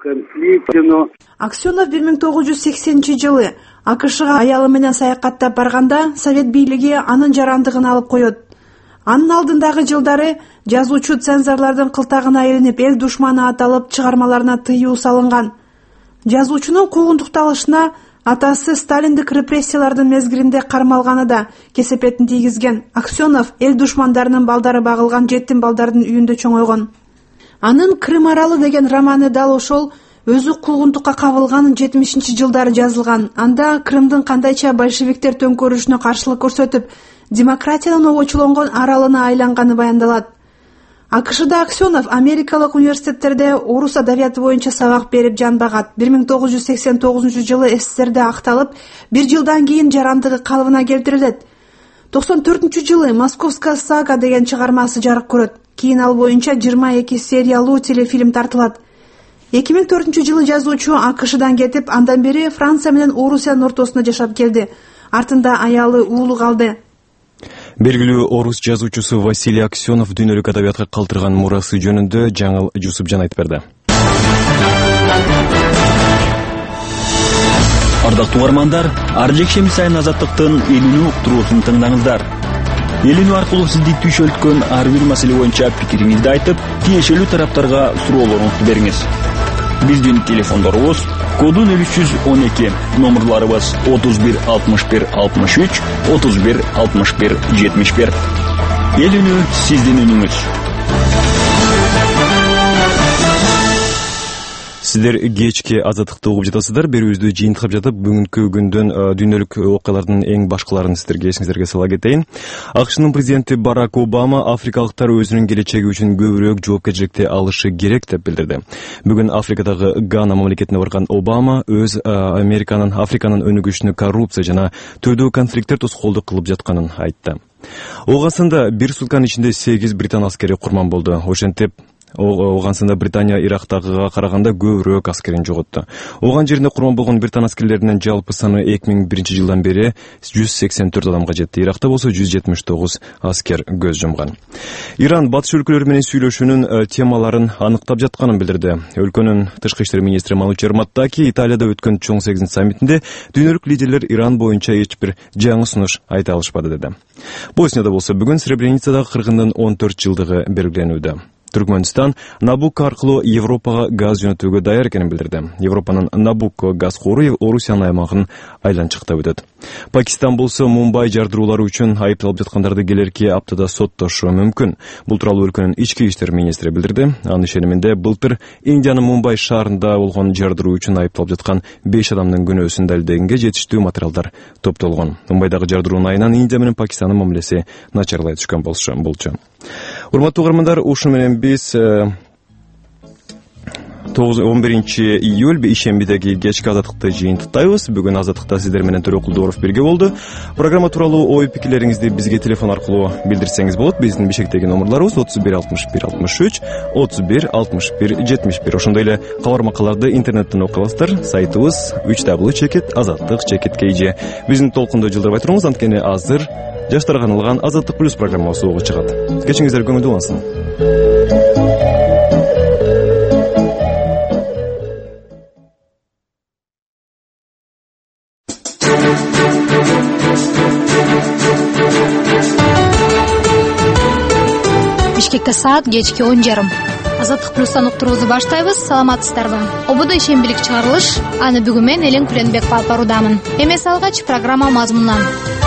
Аксенов 1980-жылы АКШга аялы менен саякаттап барганда Совет бийлиги анын жарандыгын алып коет. Анын алдындагы жылдары жазуучу цензорлордун кылтагына илинип, эл душманы аталып, чыгармаларына тыюу салынган. Жазуучунун куугунтукталышына атасы сталиндик репрессиялардын мезгилинде кармалганы да кесепетин тийгизген. Аксенов эл душмандарынын балдары багылган жетим балдардын үйүндө чоңойгон. Анын «Крым аралы» деген романы дал ошол өзү куугунтукка кабылган 70-жылдары жазылган. Анда Крымдын кандайча большевиктер төңкөрүшүнө каршылык көрсөтүп, демократиянын обочулонгон аралына айланганы баяндалат. АКШда Аксенов америкалык университеттерде орус адабияты боюнча сабак берип жан багат. 1989-жылы СССРде акталып, бир жылдан кийин жарандыгы калыбына келтирилет. 94-жылы «Московская сага» деген чыгармасы жарык көрөт. Кийин ал боюнча 22 сериялуу телефильм тартылат. 2004-жылы жазуучу АКШдан кетип, андан бери Франция менен Орусиянын ортосунда жашап келди. Артында аялы, уулу калды. Белгилүү орус жазуучусу Василий Аксенов дүйнөлүк адабиятка калтырган мурасы жөнүндө Жаңыл Жусупжан айтып берди. Ардактуу угармандар, ар жекшемби сайын Азаттыктын элүүнү уктуруусун тыңдаңыздар. Элүүнү аркылуу сизди түшөлткөн ар бир маселе боюнча пикириңизди айтып, тиешелүү тараптарга суроолоруңузду бериңиз. Биздин телефондорубуз коду 0312, номерларыбыз 31 61 63, 31 61 71. Эл үнү сиздин үнүңүз. Сиздер кечки Азаттыкты угуп жатасыздар. Берүүбүздү жыйынтыктап жатып, бүгүнкү күндүн дүйнөлүк окуялардын эң башкаларын сиздерге эсиңиздерге сала кетейин. АКШнын президенти Барак Обама африкалыктар өзүнүн келечеги үчүн көбүрөөк жоопкерчиликти алышы керек деп билдирди. Бүгүн Африкадагы Гана мамлекетине барган Обама өз Африканын өнүгүшүнө коррупция жана түрдүү конфликттер тоскоолдук кылып жатканын айтты. Оогасында бир сутканын ичинде 8 британ аскери курман болду. Ошентип Оогансында Британия Ирактагыга караганда көбүрөөк аскерин жоготту. Ооган жеринде курман болгон британ аскерлеринин жалпы саны 2001-жылдан бери 184 адамга жетти. Иракта болсо 179 аскер көз жумган. Иран батыш өлкөлөр менен сүйлөшүүнүн темаларын аныктап жатканын билдирди. Өлкөнүн тышкы иштер министри Малучер Маттаки Италияда өткөн чоң 8 саммитинде дүйнөлүк лидерлер Иран боюнча эч бир жаңы сунуш айта алышпады деди. Боснияда болсо бүгүн Сребреницадагы кыргындын 14 жылдыгы белгиленүүдө. Түркмөнстан Набук аркылуу Европага газ жөнөтүүгө даяр экенин билдирди. Европанын Набук газ кору Орусиянын аймагын айланчыктап өтөт. Пакистан болсо Мумбай жардыруулары үчүн айыпталып жаткандарды келерки аптада соттошу мүмкүн. Бул тууралуу өлкөнүн ички иштер министри билдирди. Анын ишениминде былтыр Индиянын Мумбай шаарында болгон жардыруу үчүн айыпталып жаткан 5 адамдын күнөөсүн далилдегенге жетиштүү материалдар топтолгон. Мумбайдагы жардыруунун айынан Индия менен Пакистандын мамилеси начарлай түшкөн болчу. Урматтуу угармандар, ушуну менен биз 11 ишембидеги кечки азаттыкты жыйынтыктайбыз. Бүгүн азаттыкта сиздер менен Төрө Кулдууров бирге болду. Программа тууралуу ой пикирлериңизди бизге телефон аркылуу билдирсеңиз болот. Биздин Бишкектеги номерларыбыз 31 61 63, 31 61 71. Ошондой эле кабар макалаларды интернеттен окуй аласыздар. Сайтыбыз www.azattik.kg. Биздин толкунду жылдырбай туруңуз, анткени азыр жаштарга арналган Азаттык плюс программасы угу чыгат. Кечиңиздер көңүлдүү болсун. Бишкекте саат кечки 10:30. Азаттык плюстан уктуруубузду баштайбыз. Саламатсыздарбы? Ободо ишембилик чыгарылыш. Аны бүгүн мен Элен Күленбекова алып баруудамын. Эмес алгач программа мазмунунан.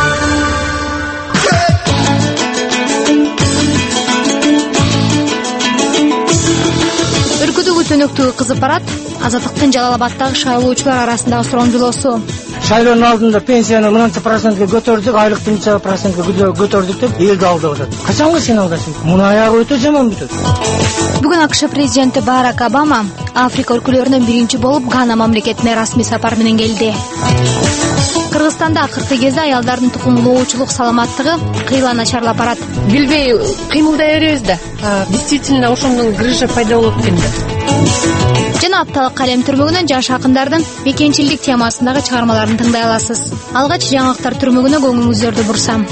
Өлкөдөгү төнөктүгү кызып барат. Азаттыктын Жалал Абаддагы шайлоочулар арасындагы суромжулоосу. Шайлоонун алдында пенсияны мынча процентке көтөрдүк, айлыкты мынча процентке көтөрдүк деп элди алдап атат. Качанга сен алдасың? Муну аягы өтө жаман бүтөт. Бүгүн АКШ президенти Барак Обама Африка өлкөлөрүнөн биринчи болуп Гана мамлекетине расмий сапар менен келди. Кыргызстанда акыркы кезде аялдардын тукумдуулуучулук саламаттыгы кыйла начарлап барат. Билбей кыймылдай беребиз да. Действительно ошондон грыжа пайда болуп экен да. Жана апталык калем түрмөгүнөн жаш акындардын мекенчилдик темасындагы чыгармаларын тыңдай аласыз. Алгач жаңылыктар түрмөгүнө көңүлүңүздөрдү бурсам.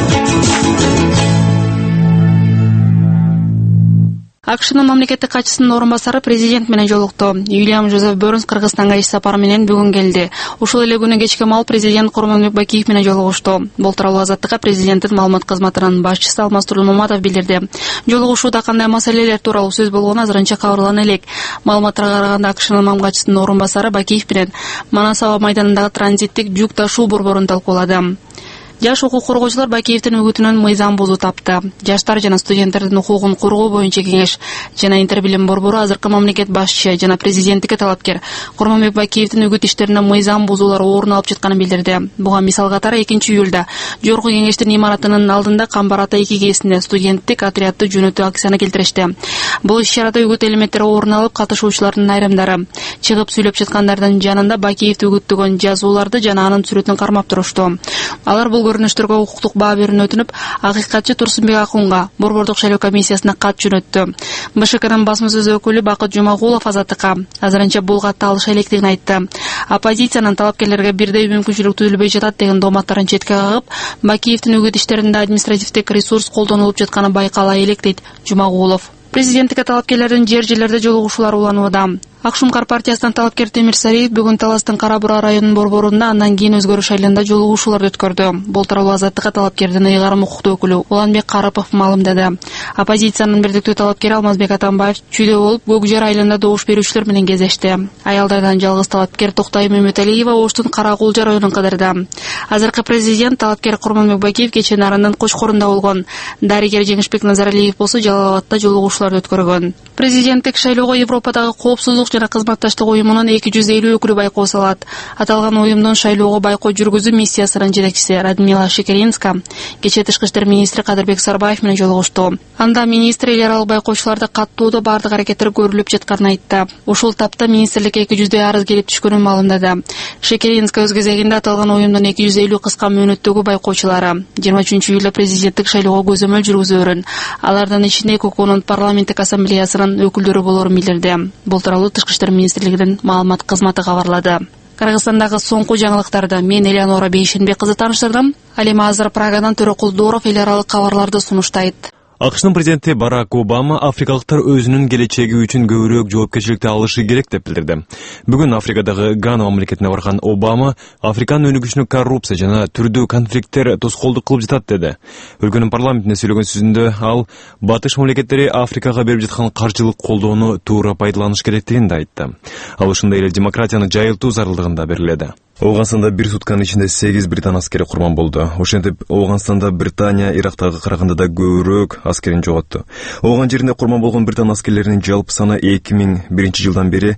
АКШнын мамлекеттик катчысынын орун басары президент менен жолукту. Уильям Жозеф Бернс Кыргызстанга иш сапары менен бүгүн келди. Ушул эле күнү кечке мал президент Курманбек Бакиев менен жолугушту. Бул тууралуу Азаттыкка президенттин маалымат кызматынын башчысы Алмаз Турмаматов билдирди. Жолугушууда кандай маселелер тууралуу сөз болгону азырынча кабарлана элек. Маалыматтарга караганда АКШнын мам катчысынын орун басары Бакиев менен Манас аба майданындагы транзиттик жүк ташуу борборун талкуулады. Жаш укук коргоочулар Бакиевдин үгүтүнөн мыйзам бузуу тапты. Жаштар жана студенттердин укугун коргоо боюнча кеңеш жана интербилим борбору азыркы мамлекет башчы жана президенттикке талапкер Курманбек Бакиевдин үгүт иштеринде мыйзам бузуулар орун алып жатканын билдирди. Буга мисал катары 2-июлда Жогорку кеңештин имаратынын алдында Камбар ата 2 кээсинде студенттик отрядды жөнөтүү акцияны келтиришти. Бул иш-чарада үгүт элементтери орун алып, катышуучулардын айрымдары чыгып сүйлөп жаткандардын жанында Бакиевди үгүттөгөн жазууларды жана анын сүрөтүн кармап турушту. Алар бул көрүнүштөргө укуктук баа берүүнү өтүнүп, акыйкатчы Турсунбек Акунга борбордук шайлоо комиссиясына кат жөнөттү. БШКнын басмасөз өкүлү Бакыт Жумагулов Азаттыкка азырынча бул катты алыша электерин айтты. Оппозициянын талапкерлерге бирдей мүмкүнчүлүк түзүлбөй жатат деген дооматтарын четке кагып, Бакиевдин үгүт иштеринде административдик ресурс колдонулуп жатканы байкала элек дейт Жумагулов. Президенттикке талапкерлердин жер-жерлерде жолугушуулары уланууда. Акшумкар партиясынан талапкер Темир Сариев бүгүн Таластын Кара-Бура районунун борборунда андан кийин өзгөрүш айылында жолугушууларды өткөрдү. Бул тууралуу Азаттыкка талапкердин ыйгарым укуктуу өкүлү Уланбек Карыпов маалымдады. Оппозициянын бирдиктүү талапкери Алмазбек Атамбаев чүйдө болуп Көк жер айылында добуш берүүчүлөр менен кездешти. Аялдардан жалгыз талапкер Токтай Мөмөталиева Оштун Каракулжа районун кадырда. Азыркы президент талапкер Курманбек Бакиев кечээ нарынын Кочкорунда болгон. Дарыгер Жеңишбек Назаралиев болсо Жалал Абадда жолугушууларды өткөргөн. Президенттик шайлоого Европадагы коопсуздук жана кызматташтык уюмунун 250 өкүлү байкоо салат. Аталган уюмдун шайлоого байкоо жүргүзүү миссиясынын жетекчиси Радмила Шекеринска кечээ Тышкы иштер министри Кадырбек Сарбаев менен жолугушту. Анда министр эл аралык байкоочуларды каттоодо бардык аракеттер көрүлүп жатканын айтты. Ушул тапта министрликке 200 арыз келип түшкөнүн маалымдады. Шекеринска өз кезегинде аталган уюмдун 250 кыска мөөнөттөгү байкоочулары 23-июлда президенттик шайлоого көзөмөл жүргүзөөрүн, алардын ичинде ККУнун парламенттик ассамблеясынын өкүлдөрү болорун билдирди. Бул тууралуу Тышкы иштер министрлигинин маалымат кызматы кабарлады. Кыргызстандагы соңку жаңылыктарды мен Элеонора Бейшенбек кызы тааныштырдым. Ал эми азыр Прагадан Төрө Кулдууров эл аралык кабарларды сунуштайт. АКШнын президенти Барак Обама африкалыктар өзүнүн келечеги үчүн көбүрөөк жоопкерчиликти алышы керек деп билдирди. Бүгүн Африкадагы Гана мамлекетине барган Обама Африканын өнүгүшүнө коррупция жана түрдүү конфликттер тоскоолдук кылып жатат деди. Өлкөнүн парламентине сүйлөгөн сөзүндө ал батыш мамлекеттери Африкага берип жаткан каржылык колдоону туура пайдаланыш керектигин да айтты. Ал ушундай эле демократияны жайылтуу зарылдыгын да белгиледи. Оуганстанда бир сутканын ичинде 8 британ аскери курман болду. Ошентип Оуганстанда Британия Ирактагы караганда да көбүрөөк аскерин жоготту. Оуган жеринде курман болгон британ аскерлеринин жалпы саны 2001 жылдан бери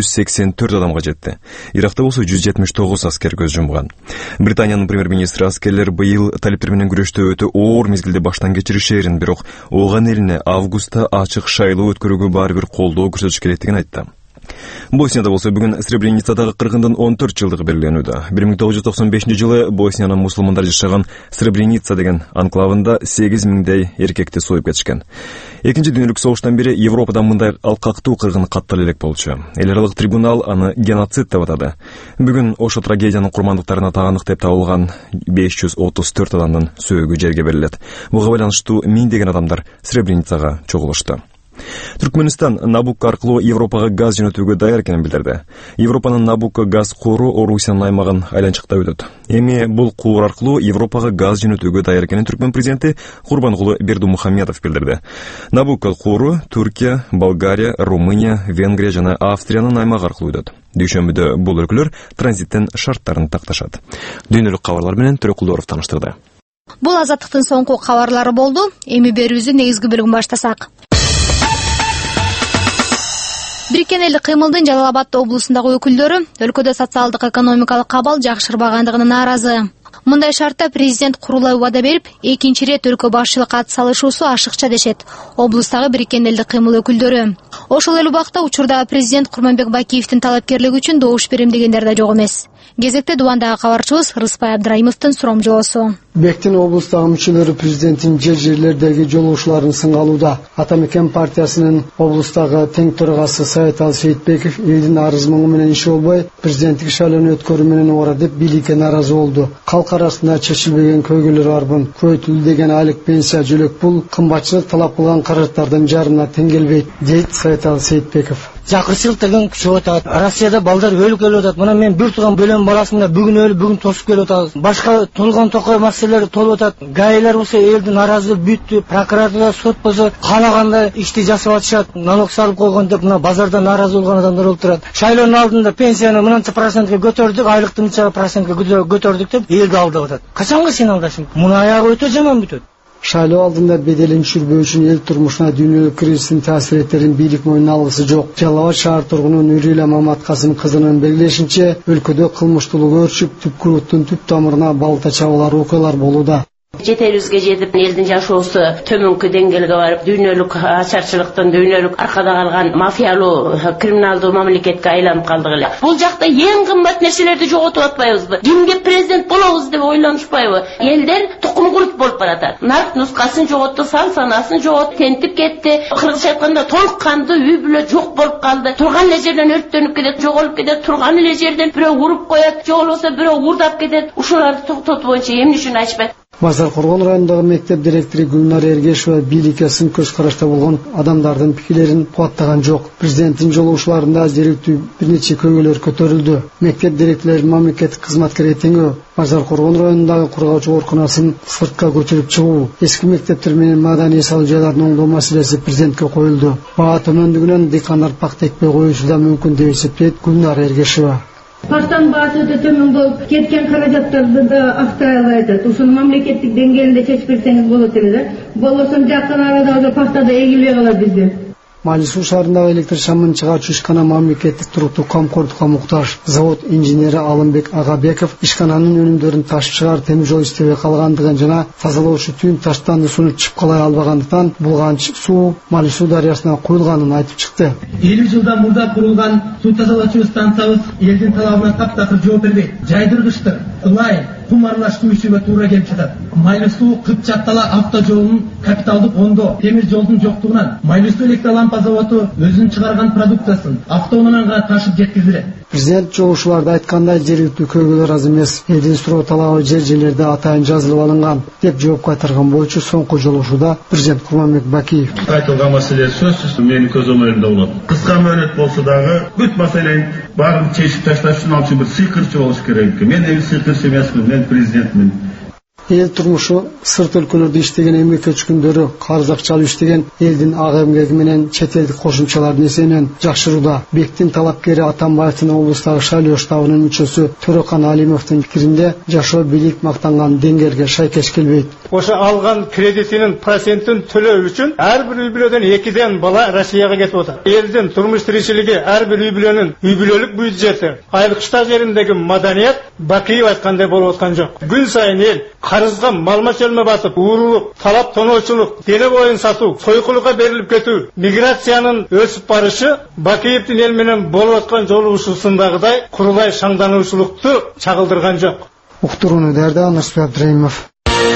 184 адамга жетти. Иракта болсо 179 аскер көз жумган. Британиянын премьер-министри аскерлер быйыл талиптер менен күрөштө өтө оор мезгилди баштан кечиришерин, бирок Оуган элине августта ачык шайлоо өткөрүүгө баары бир колдоо көрсөтүш керектигин айтты. Боснияда болсо бүгүн Сребреницадагы кыргындын 14 жылдыгы белгиленүүдө. 1995-жылы Босниянын мусулмандар жашаган Сребреница деген анклавында 8 миңдей эркекти союп кетишкен. Экинчи дүйнөлүк согуштан бери Европада мындай алкактуу кыргын каттала элек болчу. Эл аралык трибунал аны геноцид деп атады. Бүгүн ошо трагедиянын курмандыктарына таандык деп табылган 534 адамдын сөөгү жерге берилет. Буга байланыштуу миңдеген адамдар Сребреницага чогулушту. Түркменистан Набук аркылуу Европага газ жөнөтүүгө даяр экенин билдирди. Европанын Набук газ кууру Орусиянын аймагын айланчыкта өтөт. Эми бул куур аркылуу Европага газ жөнөтүүгө даяр экенин Түркмен президенти Курбангулы Бердумухамедов билдирди. Набук кууру Түркия, Болгария, Румыния, Венгрия жана Австриянын аймагы аркылуу өтөт. Дүйшөмбүдө бул өлкөлөр транзиттин шарттарын такташат. Дүйнөлүк кабарлар менен Төрөкулдоров таныштырды. Бул азаттыктын соңку кабарлары болду. Эми берүүбүздүн негизги бөлүгүн баштасак. Бириккен Элдик кыймылдын Жалал-Абад облусундагы өкүлдөрү өлкөдө социалдык экономикалык кабал жакшырбагандыгына нааразы. Мындай шартта президент курулай убада берип, экинчи ирет өлкө башчылыкка ат салышуусу ашыкча дешет облустагы Бириккен Элдик кыймыл өкүлдөрү. Ошол эле убакта учурда президент Курманбек Бакиевдин талапкерлиги үчүн добуш берем дегендер да жок эмес. Кезекте Дубандагы кабарчыбыз Рыспай Абдраимовдун суром жоосу. Бектин облустагы мүчөлөрү президенттин жерлердеги жолугушууларын сынгалууда. Атамекен партиясынын облустагы тең төрагасы Саатал Сейитбеков элдин арыз муңу менен иши болбой, президенттик шайлоону өткөрүү менен ора деп бийликке нааразы болду. Калк арасында чечилбеген көйгөйлөр барбын. Көбөйтүлдү деген айлык пенсия жөлөк пул кымбатчылык талап кылган каражаттардын жарымына тең келбейт, дейт Саатал Сейитбеков. Жакырчылык деген күчөп атат. Россияда балдар өлүп келип атат. Мына мен бир тууган бөлөм баласында бүгүн өлүп, бүгүн тосуп келип атат. Башка толгон токой маселелер толуп атат. Гаилер болсо элдин наразы бүттү. Прокуратура, сот болсо каалагандай ишти жасап атышат. Налог салып койгон деп мына базарда наразы болгон адамдар болуп турат. Шайлоонун алдында пенсияны мынча процентке көтөрдүк, айлыкты мынча процентке көтөрдүк деп элди алдап атат. Качанга сен алдашың? Муну аягы өтө жаман бүтөт. Шайлоо алдында беделин түшүрбөө үчүн эл турмушуна дүйнөлүк кризистин таасириттерин бийлик мойнуна алгысы жок. Жалал-Абад шаар тургуну Нурила Маматкасым кызынын белгилешинче, өлкөдө кылмыштуулук өрчүп, түпкүрүттүн түп тамырына балта чабуулар окуялар болууда. Жетелибизге жетип, элдин жашоосу төмөнкү деңгээлге барып, дүйнөлүк ачарчылыктан, дүйнөлүк аркада калган мафиялуу, криминалдуу мамлекетке айланып калдык эле. Бул жакта эң кымбат нерселерди жоготуп атпайбызбы? Кимге президент болобуз деп ойлонушпайбы? Элдер тукум курт болуп баратат. Нарк нускасын жоготту, сан санасын жоготту, тентип кетти. Кыргызча айтканда толук канды үй бүлө жок болуп калды. Турган эле жерден өрттөнүп кетет, жоголуп кетет, турган эле жерден бирөө уруп коет, же болбосо бирөө уурдап кетет. Ушуларды токтотуу боюнча эмне үчүн айтышпайт? Базар Коргон районундагы мектеп директору Гүлнар Эргешова бийликке сын көз карашта болгон адамдардын пикирлерин кубаттаган жок. Президенттин жолугушууларында жергиликтүү бир нече көйгөйлөр көтөрүлдү. Мектеп директорлору мамлекеттик кызматкер этеңөө Базар Коргон районундагы кургоочу ооруканасын сыртка көчүрүп чыгуу, эски мектептер менен маданий салуу жайларын оңдоо маселеси президентке коюлду. Баа төмөндүгүнөн дыйкандар пакта экпей коюшу да мүмкүн деп эсептейт Гүлнар Эргешова. Паштан баасы өтө төмөн болуп кеткен каражаттарды да актай албайт. Ушуну мамлекеттик деңгээлде чечип берсеңиз болот эле да. Болбосо жакын арада уже паштада эгилбей калат бизде. Малису шаарындагы электр шамын чыгаруучу ишкана мамлекеттик туруктуу камкордукка муктаж. Завод инженери Алымбек Агабеков ишкананын өнүмдөрүн ташып чыгар темир жол иштебей калгандыгын жана тазалоочу түйүн таштанды сууну чыпкалай албагандыктан булганч суу Малису дарыясына куюлганын айтып чыкты. 50 жылдан мурда курулган суу тазалоочу станциябыз элдин талабына таптакыр жооп бербейт. Жайдыргычтыр, ылай, кум аралаштыруу ишине туура келип жатат. Майлысуу Кыпчак-Тала автожолунун капиталдык оңдоо, темир жолдун жоктугунан Майлысуу электр лампа заводу өзүнүн чыгарган продукциясын автоунаанга ташып жеткизилет. Президент жолугушууларда айткандай жергиликтүү көйгөйлөр аз эмес. Элдин суроо талабы жерлерде атайын жазылып алынган деп жооп кайтарган болчу соңку жолугушууда президент Курманбек Бакиев. Айтылган маселе сөзсүз менин көз өмөрүмдө болот. Кыска мөөнөт болсо дагы бүт маселени баарын чечип ташташ үчүн ал бир сыйкырчы болуш керек. Мен эми сыйкырчы эмесмин, мен президентмин. Эл турмушу сырт өлкөлөрдө иштеген эмгек көчкүндөрү карыз акча алып иштеген элдин ак эмгеги менен чет элдик кошумчалардын эсебинен жакшырууда. Бектин талапкери Атамбаевдин облустагы шайлоо штабынын мүчөсү Төрөкан Алимовдун пикиринде жашоо бийлик мактанган деңгээлге шайкеш келбейт. Ошо алган кредитинин процентин төлөө үчүн ар бир үй бүлөдөн 2ден бала Россияга кетип атат. Элдин турмуш тиричилиги ар бир үй бүлөнүн үй бүлөлүк бюджети айлык штат жериндеги маданият Бакиев айткандай болуп аткан жок. Күн сайын эл қарызға малма-шөлме басып, уырылық, талап тоноушылық, дене бойын сату, сойқылыққа беріліп кету, миграцияның өсіп барышы Бакиевтің елменен болып жатқан жолығушысындағыдай құрылай шаңданушылықты чағылдырған жоқ. Уктуруну Дәрді, Анашбек Абдраимов.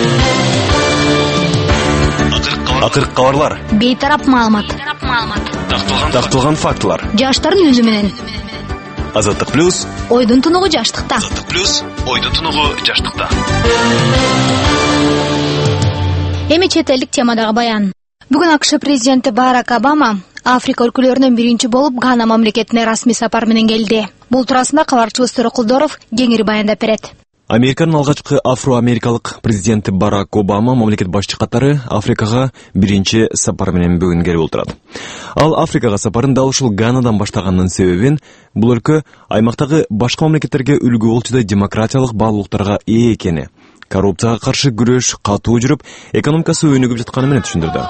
Акыркы кабарлар. Бейтарап маалымат. Такталган фактылар. Жаштардын үнү менен. Азаттык плюс. Ойдун тунугу жаштыкта. Азаттык плюс. Ойдун тунугу жаштыкта. Эми чет элдик темадагы баян. Бүгүн АКШ президенти Барак Обама Африка өлкөлөрүнөн биринчи болуп Гана мамлекетине расмий сапар менен келди. Бул туурасында кабарчыбыз Төрөкулдоров кеңири баяндап берет. Американын алгачкы афро-америкалык президенти Барак Обама мамлекет башчы катары Африкага биринчи сапар менен бүгүн келип отурат. Ал Африкага сапарын дал ушул Ганадан баштаганынын себебин бул өлкө аймактагы башка мамлекеттерге үлгү болчудай демократиялык баалуулуктарга ээ экени, коррупцияга каршы күрөш катуу жүрүп, экономикасы өнүгүп жатканы менен түшүндүрдү.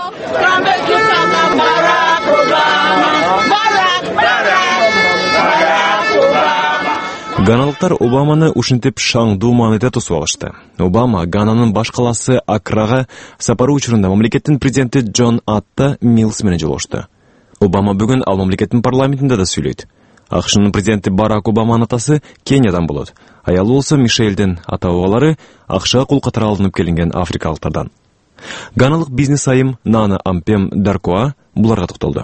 Ганалыктар Обаманы ушинтип шаңдуу маанайда тосуп алышты. Обама Гананын баш калаасы Акрага сапары учурунда мамлекеттин президенти Джон Атта Милс менен жолугушту. Обама бүгүн ал мамлекеттин парламентинде да сүйлөйт. АКШнын президенти Барак Обаманын атасы Кениядан болот. Аялы болсо Мишелдин ата-бабалары АКШга кул катары алынып келинген африкалыктардан. Ганалык бизнес айым Нана Ампем Даркоа буларга токтолду.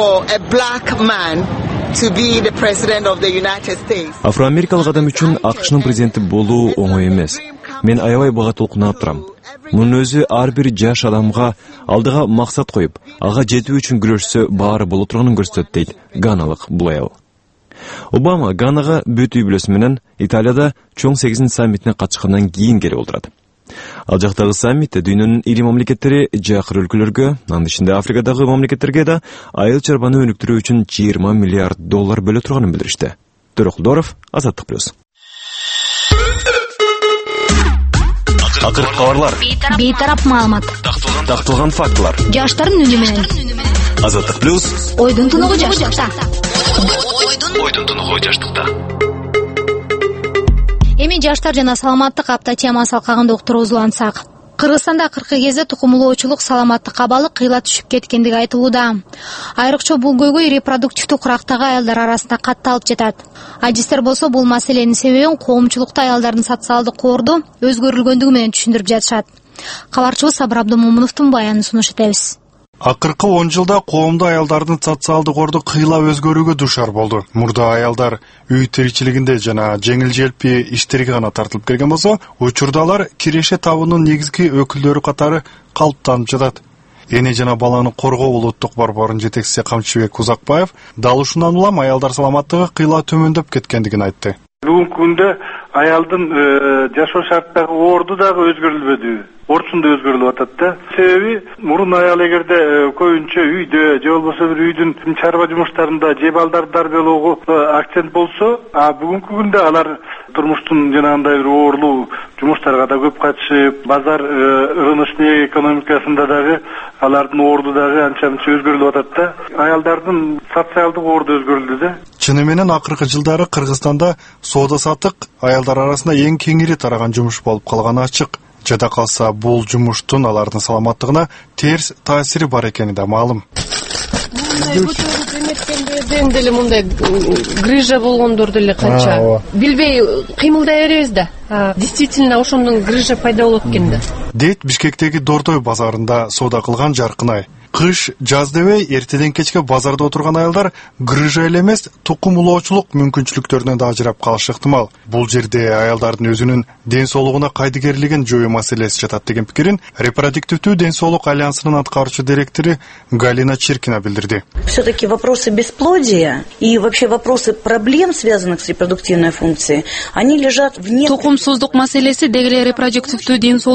Афроамерикалык адам үчүн АКШнын президенти болуу оңой эмес. Мен аябай бага толкунуп турам. Мунун өзү ар бир жаш адамга алдыга максат коюп, ага жетүү үчүн күрөшсө баары боло турганын көрсөтөт дейт ганалык бул аял. Обама Ганага бүт үй бүлөсү менен Италияда чоң 8 саммитине катышкандан кийин келип отурат. Ал жактагы саммитте дүйнөнүн ири мамлекеттери жакыр өлкөлөргө, анын ичинде Африкадагы мамлекеттерге да айыл чарбаны өнүктүрүү үчүн $20 миллиард бөлө турганын билдиришти. Төрөкулдоров, Азаттык плюс. Акыркы кабарлар. Бейтарап маалымат. Такталган фактылар. Жаштардын үнү менен. Азаттык плюс. Ойдун тунугу жаштыкта. Ойдун тунугу жаштыкта. Эми жаштар жана саламаттык апта темасы алкагында уктуруу улансак. Кыргызстанда акыркы кезде тукумулоочулук саламаттык абалы кыйла түшүп кеткендиги айтылууда. Айрыкча бул көйгөй репродуктивдүү курактагы аялдар арасында катталып жатат. Адистер болсо бул маселенин себебин коомчулукта аялдардын социалдык корду өзгөрүлгөндүгү менен түшүндүрүп жатышат. Кабарчыбыз Сабыр Абдымомуновдун баянын сунуш этебиз. Акыркы 10 жылда коомдо аялдардын социалдык орду кыйла өзгөрүүгө дуушар болду. Мурда аялдар үй тиричилигинде жана жеңил желпи иштерге гана тартылып келген болсо, учурда алар киреше табынын негизги өкүлдөрү катары калыптанып жатат. Эне жана баланы коргоо улуттук борборунун жетекчиси Камчыбек Узакбаев дал ушундан улам аялдар саламаттыгы кыйла төмөндөп кеткендигин айтты. Бүгүнкү күндө аялдын жашоо шарттагы орду дагы өзгөрүлбөдү. Орчунда өзгөрүлүп атат да. Себеби мурун аял эгерде көбүнчө үйдө же болбосо бир үйдүн чарба жумуштарында же балдар болууга акцент болсо, бүгүнкү күндө алар турмуштун жанагындай бир оорлуу жумуштарга да көп катышып, базар рыночный экономикасында дагы алардын орду дагы анча-мынча өзгөрүлүп атат да. Аялдардын социалдык орду өзгөрүлдү да. Чыны менен акыркы жылдары Кыргызстанда соода саттык аялдар арасында эң кеңири тараган жумуш болуп калганы ачык. Жада калса бул жумуштун алардын саламаттыгына терс таасири бар экени да маалым. Деле мындай грыжа болгондор деле канча. Билбей кыймылдай беребиз да. Действительно ошондон грыжа пайда болот экен да. Дейт Бишкектеги Дордой базарында соода кылган Жаркынай. Кыш, жаз дебей эртеден кечке базарда отурган аялдар грыжа эле эмес, тукум улоочулук мүмкүнчүлүктөрүнөн да ажырап калышы ыктымал. Бул жерде аялдардын өзүнүн ден соолугуна кайдыгерлигин жоюу маселеси жатат деген пикирин Репродуктивдүү ден соолук альянсынын аткаруучу директору Галина Чиркина билдирди. Все-таки вопросы бесплодия и вообще вопросы проблем, связанных с репродуктивной функцией, они лежат вне... Тукумсуздук маселеси дегеле репродуктивдүү ден соолук маселеси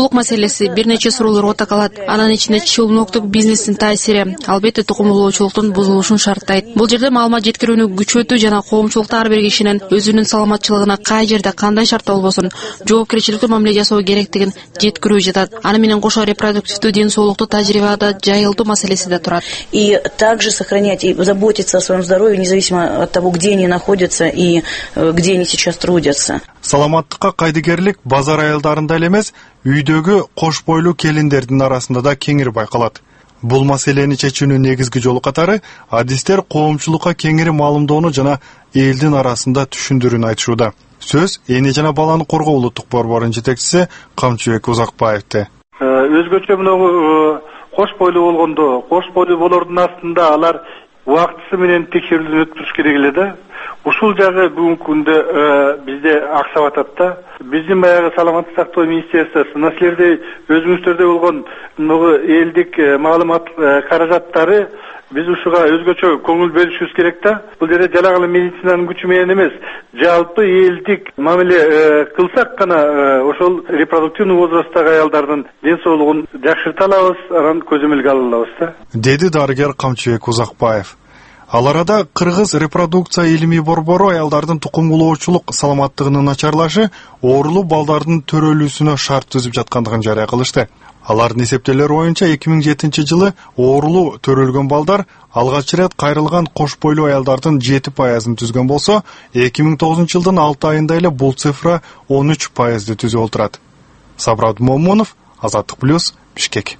маселеси бир нече суроолорго такалат. Анын ичинде чулмоктук бизнестин таасири, албетте тукум улоочулуктун бузулушун шарттайт. Бул жерде маалымат жеткирүүнү күчөтүү жана коомчулукта ар бир кишинин өзүнүн саламатчылыгына кай жерде кандай шартта болбосун жоопкерчиликтүү мамиле жасоо керектигин жеткирүү жатат. Аны менен кошо репродуктивдүү ден соолукту тажрыйбада жайылтуу маселеси да турат. И также сохранять и заботиться о своем здоровье, независимо от того, где они находятся и где они сейчас трудятся. Саламаттыкка кайдыгерлик базар аялдарында эле эмес, үйдөгү кош бойлуу келиндердин арасында да кеңири байкалат. Бул маселени чечүүнүн негизги жолу катары адистер коомчулукка кеңири маалымдоону жана элдин арасында түшүндүрүүнү айтышууда. Сөз эне жана баланы коргоо улуттук борборунун жетекчиси Камчыбек Узакбаевде. Өзгөчө мына кош бойлуу болгондо, кош бойлуу болордун астында алар убактысы менен текшерүүдөн өткөрүш керек эле да. Ушул жагы бүгүнкү күндө бизде аксап атат да. Биздин баягы саламаттык сактоо министерствосу мына силерде өзүңүздөрдө болгон элдик маалымат каражаттары биз ушуга өзгөчө көңүл бөлүшүбүз керек да. Бул жерде жалагы медицинанын күчү менен эмес, жалпы элдик мамиле кылсак гана ошол репродуктивный возрасттагы аялдардын ден соолугун жакшырта алабыз, анан көзөмөлгө ала алабыз да. Деди дарыгер Камчыбек Узакбаев. Ал арада Кыргыз репродукция илимий борбору аялдардын тукумулоочулук саламаттыгынын начарлашы оорулуу балдардын төрөлүүсүнө шарт түзүп жаткандыгын жарыя кылышты. Алардын эсептөөлөрү боюнча 2007 жылы оорулуу төрөлгөн балдар алгач ирет кайрылган кош бойлуу аялдардын 7%-ын түзгөн болсо, 2009 жылдын 6 айында эле бул цифра 13%-ды түзүп отурат. Сабрат Момунов, Азаттык плюс, Бишкек.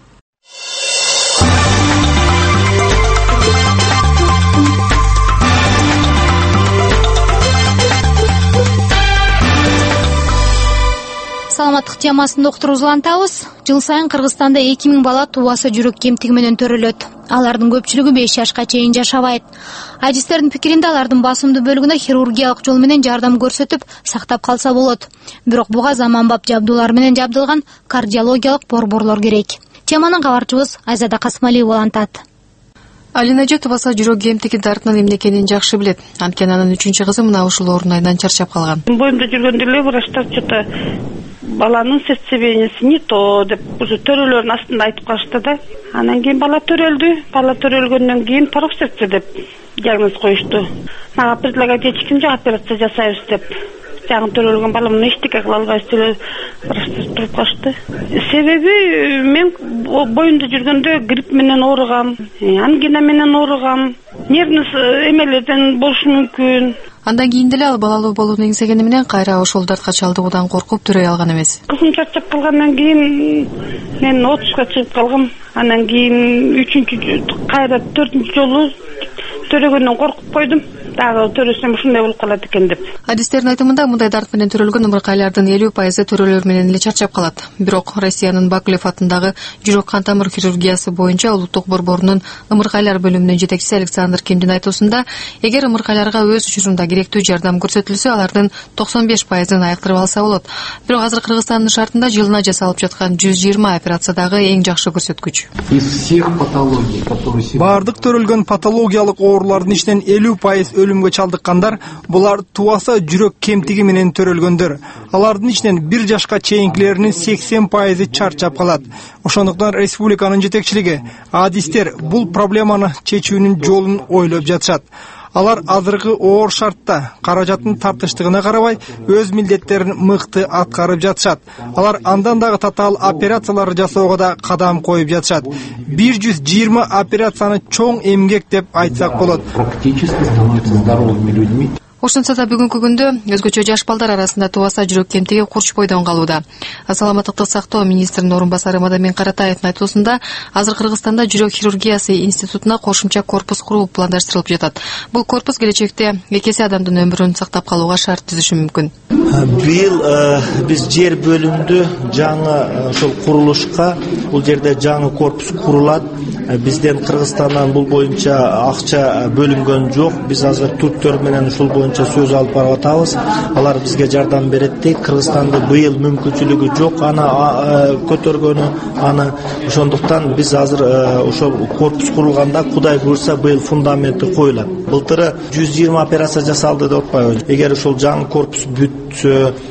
Саламаттык темасын доктор улантабыз. Жыл сайын Кыргызстанда 2000 бала тубасы жүрөк кемтиги менен төрөлөт. Алардын көпчүлүгү 5 жашка чейин жашабайт. Адистердин пикиринде алардын басымдуу бөлүгүнө хирургиялык жол менен жардам көрсөтүп, сактап калса болот. Бирок буга заманбап жабдуулар менен жабдылган кардиологиялык борборлор керек. Теманын кабарчыбыз Айзада Касмалиева улантат. Алинажа тубаса жүрөк кемтиги дартынын эмне экенин жакшы билет. Анткени анын 3-чү кызы мына ушул оорун айынан чарчап калган. Боюмда жүргөндө эле врачтар что-то баланын сердцебиенияси не то деп уже төрөлөрдүн астында айтып калышты да. Анан кийин бала төрөлдү. Бала төрөлгөндөн кийин порок сердце деп диагноз коюшту. Мага предлагать этичким жок, операция жасайбыз деп. Жаңы төрөлгөн баламды эчтеке кыла албайбыз деп врачтар туруп калышты. Себеби мен боюмда жүргөндө грипп менен ооругам, ангина менен ооругам, нервный эмелерден болушу мүмкүн. Андан кийин деле ал балалуу болууну эңсегени менен кайра ошол дартка чалдыгуудан коркуп төрөй алган эмес. Кызым чарчап калгандан кийин мен отпускка чыгып калгам. Андан кийин 4-чү жолу төрөгөндөн коркуп койдум. Дагы төрөсөм ушундай болуп калат экен деп. Адистердин айтымында мындай дарт менен төрөлгөн ымыркайлардын 50% төрөлөр менен эле чарчап калат. Бирок Россиянын Бакулев атындагы жүрөк кан тамыр хирургиясы боюнча улуттук борборунун ымыркайлар бөлүмүнүн жетекчиси Александр Кимдин айтуусунда, эгер ымыркайларга өз учурунда керектүү жардам көрсөтүлсө, алардын 95%-ын айыктырып алса болот. Бирок азыр Кыргызстандын шартында жылына жасалып жаткан 120 операциядагы эң жакшы көрсөткүч. Бардык төрөлгөн патологиялык оорулардын ичинен 50% өлүмгө чалдыккандар, булар тубаса жүрөк кемтиги менен төрөлгөндөр. Алардын ичинен 1 жашка чейинкилеринин 80%-ы чарчап калат. Ошондуктан республиканын жетекчилиги, адистер бул проблеманы чечүүнүн жолун ойлоп жатышат. Алар азыркы оор шартта каражаттын тартыштыгына карабай өз милдеттерин мыкты аткарып жатышат. Алар андан дагы татаал операциялар жасоого да кадам коюп жатышат. 120 операцияны чоң эмгек деп айтсак болот. Практически становятся здоровыми людьми. Ошентсе да бүгүнкү күндө өзгөчө жаш балдар арасында тубаса жүрөк кемтиги курчпойдон калууда. Саламаттыкты сактоо министринин орун басары Мадамин Каратаевдин айтуусунда, азыр Кыргызстанда жүрөк хирургиясы институтуна кошумча корпус куруу пландаштырылып жатат. Бул корпус келечекте эки эсе адамдын өмүрүн сактап калууга шарт түзүшү мүмкүн. Быйыл биз жер бөлүмдү жаңы ошол курулушка, бул жерде жаңы корпус курулат. Бизден Кыргызстандан бул боюнча акча бөлүнгөн жок. Биз азыр түрктөр менен ушул боюнча сөз алып барып атабыз. Алар бизге жардам берет. Кыргызстанда быйыл мүмкүнчүлүгү жок аны көтөргөнү, аны ошондуктан биз азыр ошол корпус курулганда Кудай буйрса быйыл фундаменти коюлат. Былтыры 120 операция жасалды деп атпайбы. Эгер ошол жаңы корпус бүтсө,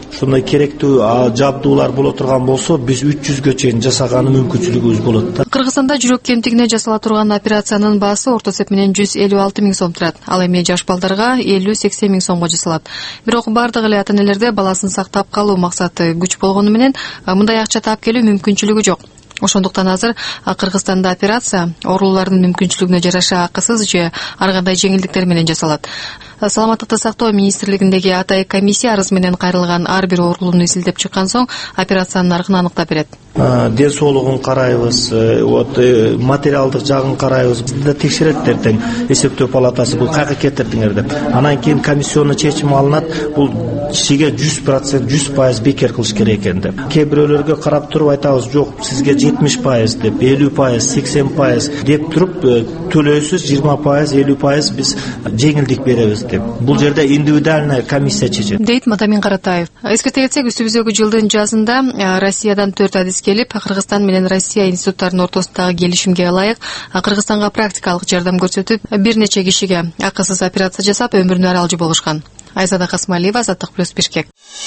ушундай керектүү жабдуулар боло турган болсо биз 300гө чейин жасаганы мүмкүнчүлүгүбүз болот да. Кыргызстанда жүрөк кемтигине жасала турган операциянын баасы орто эсеп менен 156 миң сом турат. Ал эми жаш балдарга 50-80 миң сомго жасалат. Бирок бардык эле ата-энелерде баласын сактап калуу максаты күч болгону менен мындай акча таап келүү мүмкүнчүлүгү жок. Ошондуктан азыр Кыргызстанда операция оорулардын мүмкүнчүлүгүнө жараша акысыз же ар кандай жеңилдиктер менен жасалат. Саламаттыкты сактоо министрлигиндеги атайын комиссия арыз менен кайрылган ар бир оорулууну изилдеп чыккан соң операциянын наркын аныктап берет. Ден соолугун карайбыз, материалдык жагын карайбыз. Бизде текшерет эртең эсептөө палатасы бул кайга кетирдиңер деп. Анан кийин комиссионный чечим алынат, бул кишиге 100%, 100% бекер кылыш керек экен деп. Кээ бирөөлөргө карап туруп айтабыз, жок, сизге 70% деп, 50%, 80% деп туруп төлөөсүз 20%, 50% биз жеңилдик беребиз деп. Бул жерде индивидуальный комиссия чечет. Дейт Мадамин Каратаев. Эскерте кетсек, үстүбүздөгү жылдын жазында Россиядан 4 адис келип, Кыргызстан менен Россия институттарынын ортосундагы келишимге ылайык Кыргызстанга практикалык жардам көрсөтүп, бир нече кишиге акысыз операция жасап, өмүрүнө аралжы болушкан. Айзада Касмалиева, Азаттык плюс Бишкек.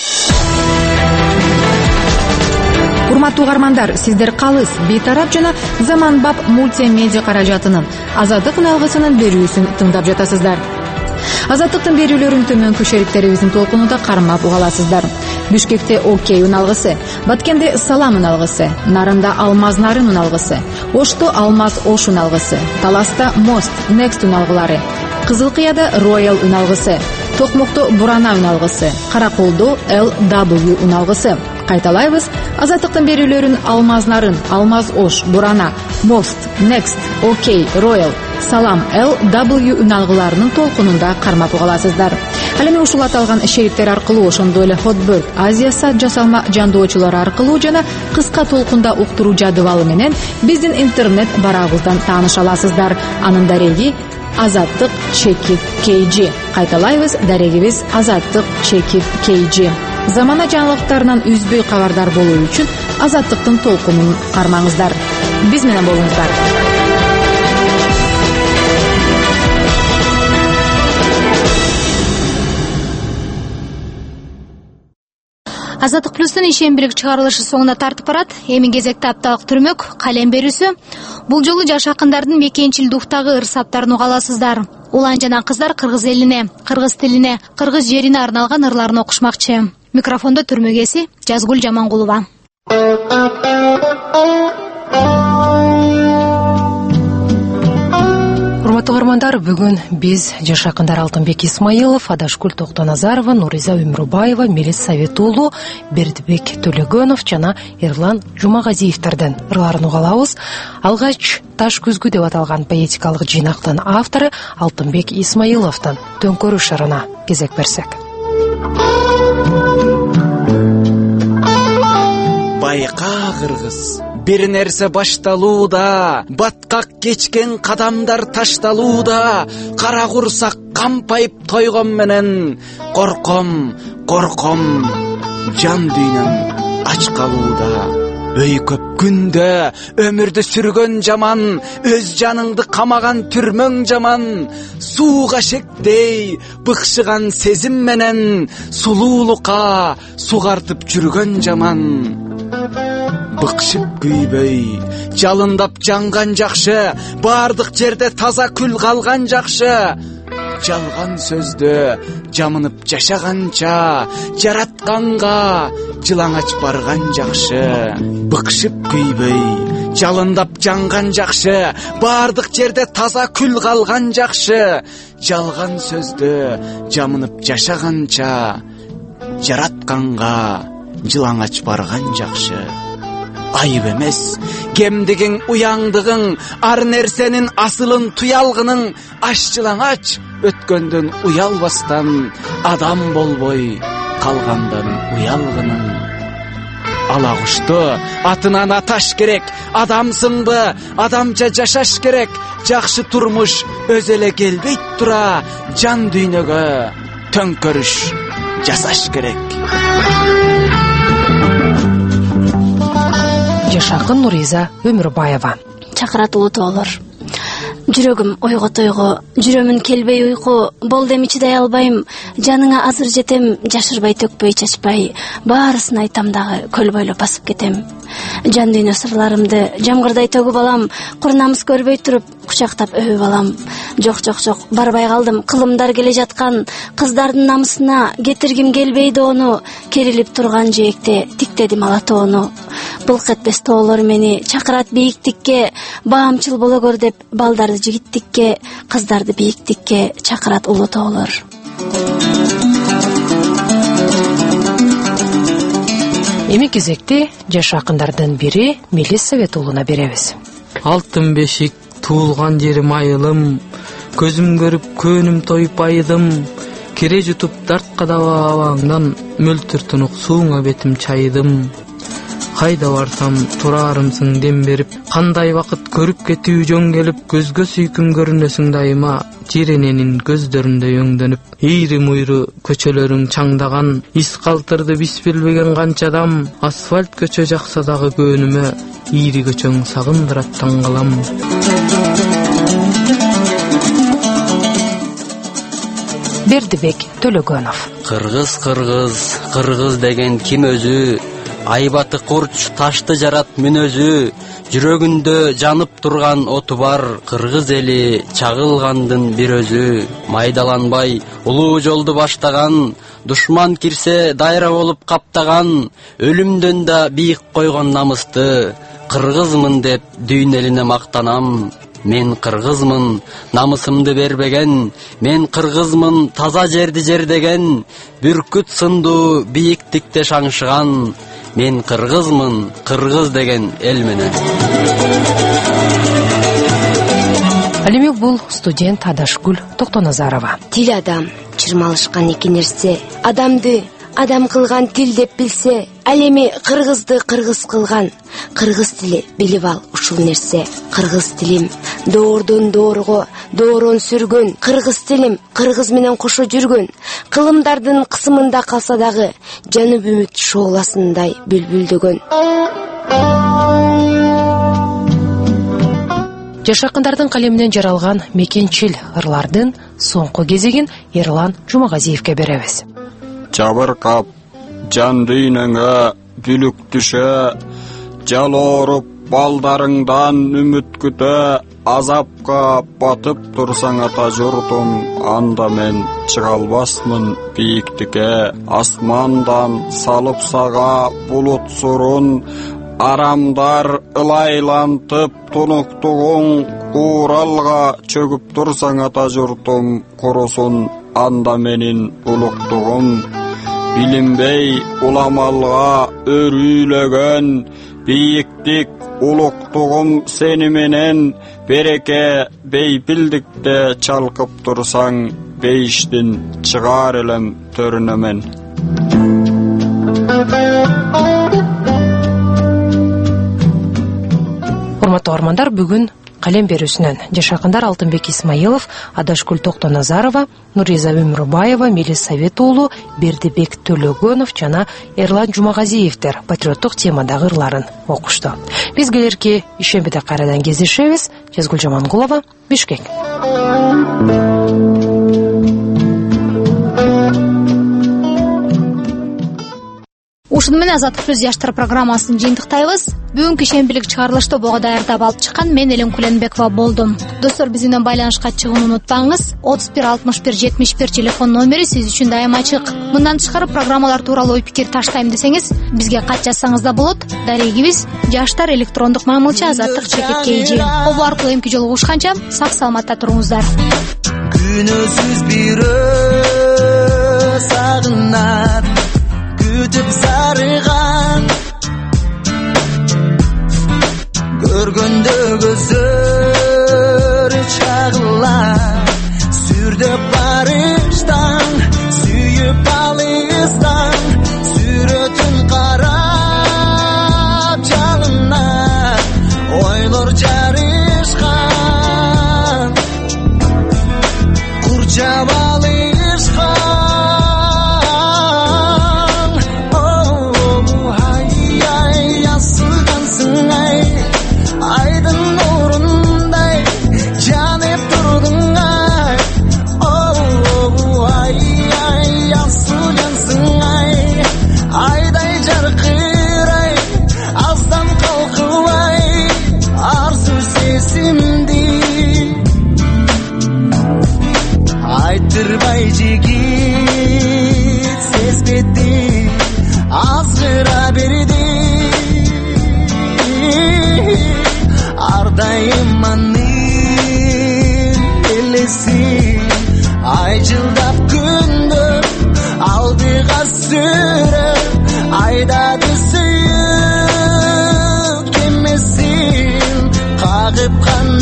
Урматтуу угармандар, сиздер калыс бейтарап жана заманбап мультимедиа каражатынын Азаттык үналгысынын берүүсүн тыңдап жатасыздар. Азаттыктын берүүлөрүн төмөнкү шериктерибиздин толкунунда кармап угаласыздар. Бишкекте Окей үналгысы, Баткенде Салам үналгысы, Нарында Алмаз Нарын үналгысы, Ошто Алмаз Ош үналгысы, Таласта Мост Next үналгылары, Кызылкыяда Royal үналгысы, Токмокто Бурана үналгысы, Караколдо LW үналгысы. Кайталайбыз, Азаттыктын берүүлөрүн Алмаз Нарын, Алмаз Ош, Бурана, Мост, Next, Окей, Royal, Салам LW үналгыларынын толкунунда кармап угаласыздар. Ал эми ушул аталган шериктер аркылуу, ошондой эле Hotbird Азия сайт жасалма жандоочулары аркылуу жана кыска толкунда уктуруу жадыбалы менен биздин интернет барагыбыздан тааныша аласыздар. Анын дареги Азаттык _KG. Кайталайбыз, дарегибиз Азаттык _KG. Замана жаңылыктарынан үзбөй кабардар болуу үчүн Азаттыктын толкунун кармаңыздар. Биз менен болуңуздар. Азаттык плюстун ишембирик чыгарылышы соңуна тартып барат. Эми кезекте апталык түрмөк калем берүүсү. Бул жолу жаш акындардын мекенчил духтагы ырсаптарын угаласыздар. Улан жана кыздар кыргыз элине, кыргыз тилине, кыргыз жерине арналган ырларын окушмакчы. Микрофондо түрмөгеси Жазгүл Жамангулова. Урматтуу угармандар, бүгүн биз жаш акындар Алтынбек Исмаилов, Адашкүл Токтоназарова, Нуриза Өмүрбаева, Мелис Советулу, Бердибек Төлөгөнов жана Эрлан Жумагазиевтерден ырларын угалабыз. Алгач Таш күзгү деп аталган поэтикалык жыйнактын автору Алтынбек Исмаиловдун Төңкөрүш ырына кезек берсек. Байка кыргыз, бир нерсе башталууда, баткак кечкен кадамдар ташталууда, кара курсак кампайып тойгон менен, корком, жан дүйнөм ач калууда. Өй көп күндө өмүрдү сүргөн жаман, өз жаныңды камаган түрмөң жаман, сууга шектей быкшыган сезим менен, сулуулукка сугартып жүргөн жаман. Быкшып күйбөй, жалындап жанган жакшы, бардык жерде таза күл калган жакшы. Жалган сөздө жамынып жашаганча, жаратканга жылаңач барган жакшы. Быкшып күйбөй, жалындап жанган жакшы, бардык жерде таза күл калган жакшы. Жалган сөздө жамынып жашаганча, жаратканга жылаңач барган жакшы. Айып эмес, кемдигиң, уяңдыгың, ар нерсенин асылын туялгының, аш жылаңач өткөндөн уялбастан, адам болбой калгандан уялгының. Ала кушту атынан аташ керек, адамсыңбы, адамча жашаш керек, жакшы турмуш өз эле келбейт тура, жан дүйнөгө төңкөрүш жасаш керек. Жаш акын Нуриза Өмүрбаева. Чакыратылуу тоолор. Жүрөгүм ойго тойго, жүрөмүн келбей уйку, болду эми чыдай албайм, жаныңа азыр жетем, жашырбай төкпөй чачпай, баарысын айтам дагы көл бойлоп басып кетем. Жан дүйнө сырларымды жамгырдай төгүп алам, кур намыс көрбөй туруп кучактап өбүп алам. Жок, барбай калдым, кылымдар келе жаткан, кыздардын намысына кетиргим келбейди ону, керилип турган жээкте тиктедим ала тоону. Булк этпес тоолор мени чакырат бийиктикке, баамчыл боло көр деп балдарды жигиттикке, кыздарды бийиктикке чакырат улуу тоолор. Эми кезекте жаш акындардын бири Мелис Совет уулуна беребиз. Алтын бешик туулган жерим айылым, көзүм көрүп көнүм тоюп айыдым, кере жутуп дарт кадабабаңдан мөлтүр тунук сууңа бетим чайдым. Кайда барсам турарымсың дем берип, кандай вакыт көрүп кетүү жөн келип, көзгө сүйкүм көрүнөсүң дайыма, жирененин көздөрүндө өңдөнүп. Ийри муйру көчөлөрүң чаңдаган, ис калтырды бис билбеген канча адам, асфальт көчө жакса дагы көнүмө, ийри көчөң сагындырат таң калам. Бердибек Төлөгөнов. Кыргыз деген ким өзү? Айбаты курч, ташты жарат мүнөзү, жүрөгүндө жанып турган оту бар, кыргыз эли чагылгандын бир өзү. Майдаланбай улуу жолду баштаган, душман кирсе дайра болуп каптаган, өлүмдөн да бийик койгон намысты, кыргызмын деп дүйнө элине мактанам. Мен кыргызмын, намысымды бербеген, мен кыргызмын, таза жерди жердеген, бүркүт сындуу бийиктикте шаңшыган. Мен кыргызмын, кыргыз деген эл менен. Ал эми бул студент Адашгүл Токтоназарова. Тил адам чырмалышкан эки нерсе. Адамды адам кылган тил деп билсе, ал эми кыргызды кыргыз кылган. Кыргыз тили билип ал ушул нерсе. Кыргыз тилим доордон доорго доорон сүргөн, кыргыз тилим кыргыз менен кошо жүргөн. Кылымдардын кысымында калса дагы, жанып үмүт шооласындай бүлбүлдөгөн. Жаш акындардын калеминен жаралган мекенчил ырлардын соңку кезегин Ерлан Жумагазиевке беребиз. Жабыркап жан дүйнөңө бүлүк түшө, жал ооруп балдарыңдан үмүт күтө, азапка батып турсаң ата журтум, анда мен чыга албасмын бийиктикке. Асмандан салып сага булут сурун, арамдар ылайлантып тунуктугуң, кууралга чөгүп турсаң ата журтум курусун, анда менин улуктугум. Билинбей уламалга өрүйлөгөн, бийиктик улуктугум сени менен, береке бейбилдикте чалкып турсаң, бейиштин чыгаар элем төрүнө мен. Урматтуу армандар, бүгүн калем берүүсүнөн жаш акындар Алтынбек Исмаилов, Адашгүл Токтоназарова, Нуриза Өмүрбаева, Мелис Совет уулу, Бердибек Төлөгөнов жана Эрлан Жумагазиевдер патриоттук темадагы ырларын окушту. Биз келерки ишембиде кайрадан кездешебиз. Жазгүл Жамангулова, Бишкек. Ушуну менен Азаттык сөз жаштар программасын жыйынтыктайбыз. Бүгүнкү ишембилик чыгарылышты бого даярдап алып чыккан мен Элим Куленбекова болдум. Достор, биз менен байланышка чыгууну унутпаңыз. 31 61 71 телефон номери сиз үчүн дайыма ачык. Мындан тышкары программалар тууралуу ой пикир таштайм десеңиз, бизге кат жазсаңыз да болот. Дарегибиз жаштар электрондук мамылча azattik@kg. Обо аркылуу эмки жолугушканча сак саламатта туруңуздар. Күнөсүз бирөө сагынат, күтүп зарыган, көргөндө көздөр чагылар, сүрдөп барыштан, сүйүп алыстан, сүрөтүн карап жалынат, ойлор жарышкан, курчап алышкан. жактырбай жигит сезбеди азгыра берди ар дайым анын элеси ай жылдап күндөп алдыга сүрөп айдады сүйүк кемесин кагып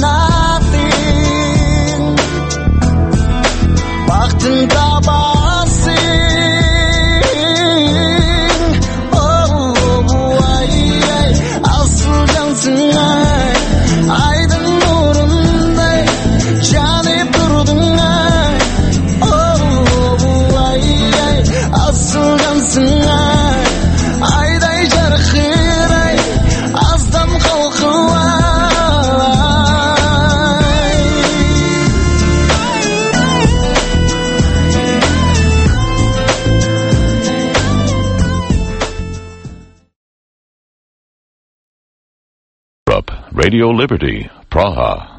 канатын бактың табасың ай асыл жансың айдың нурундай жанып турдуң ай асыл жансың айдай жаркырай аздам калкыбай Radio Liberty, Praha.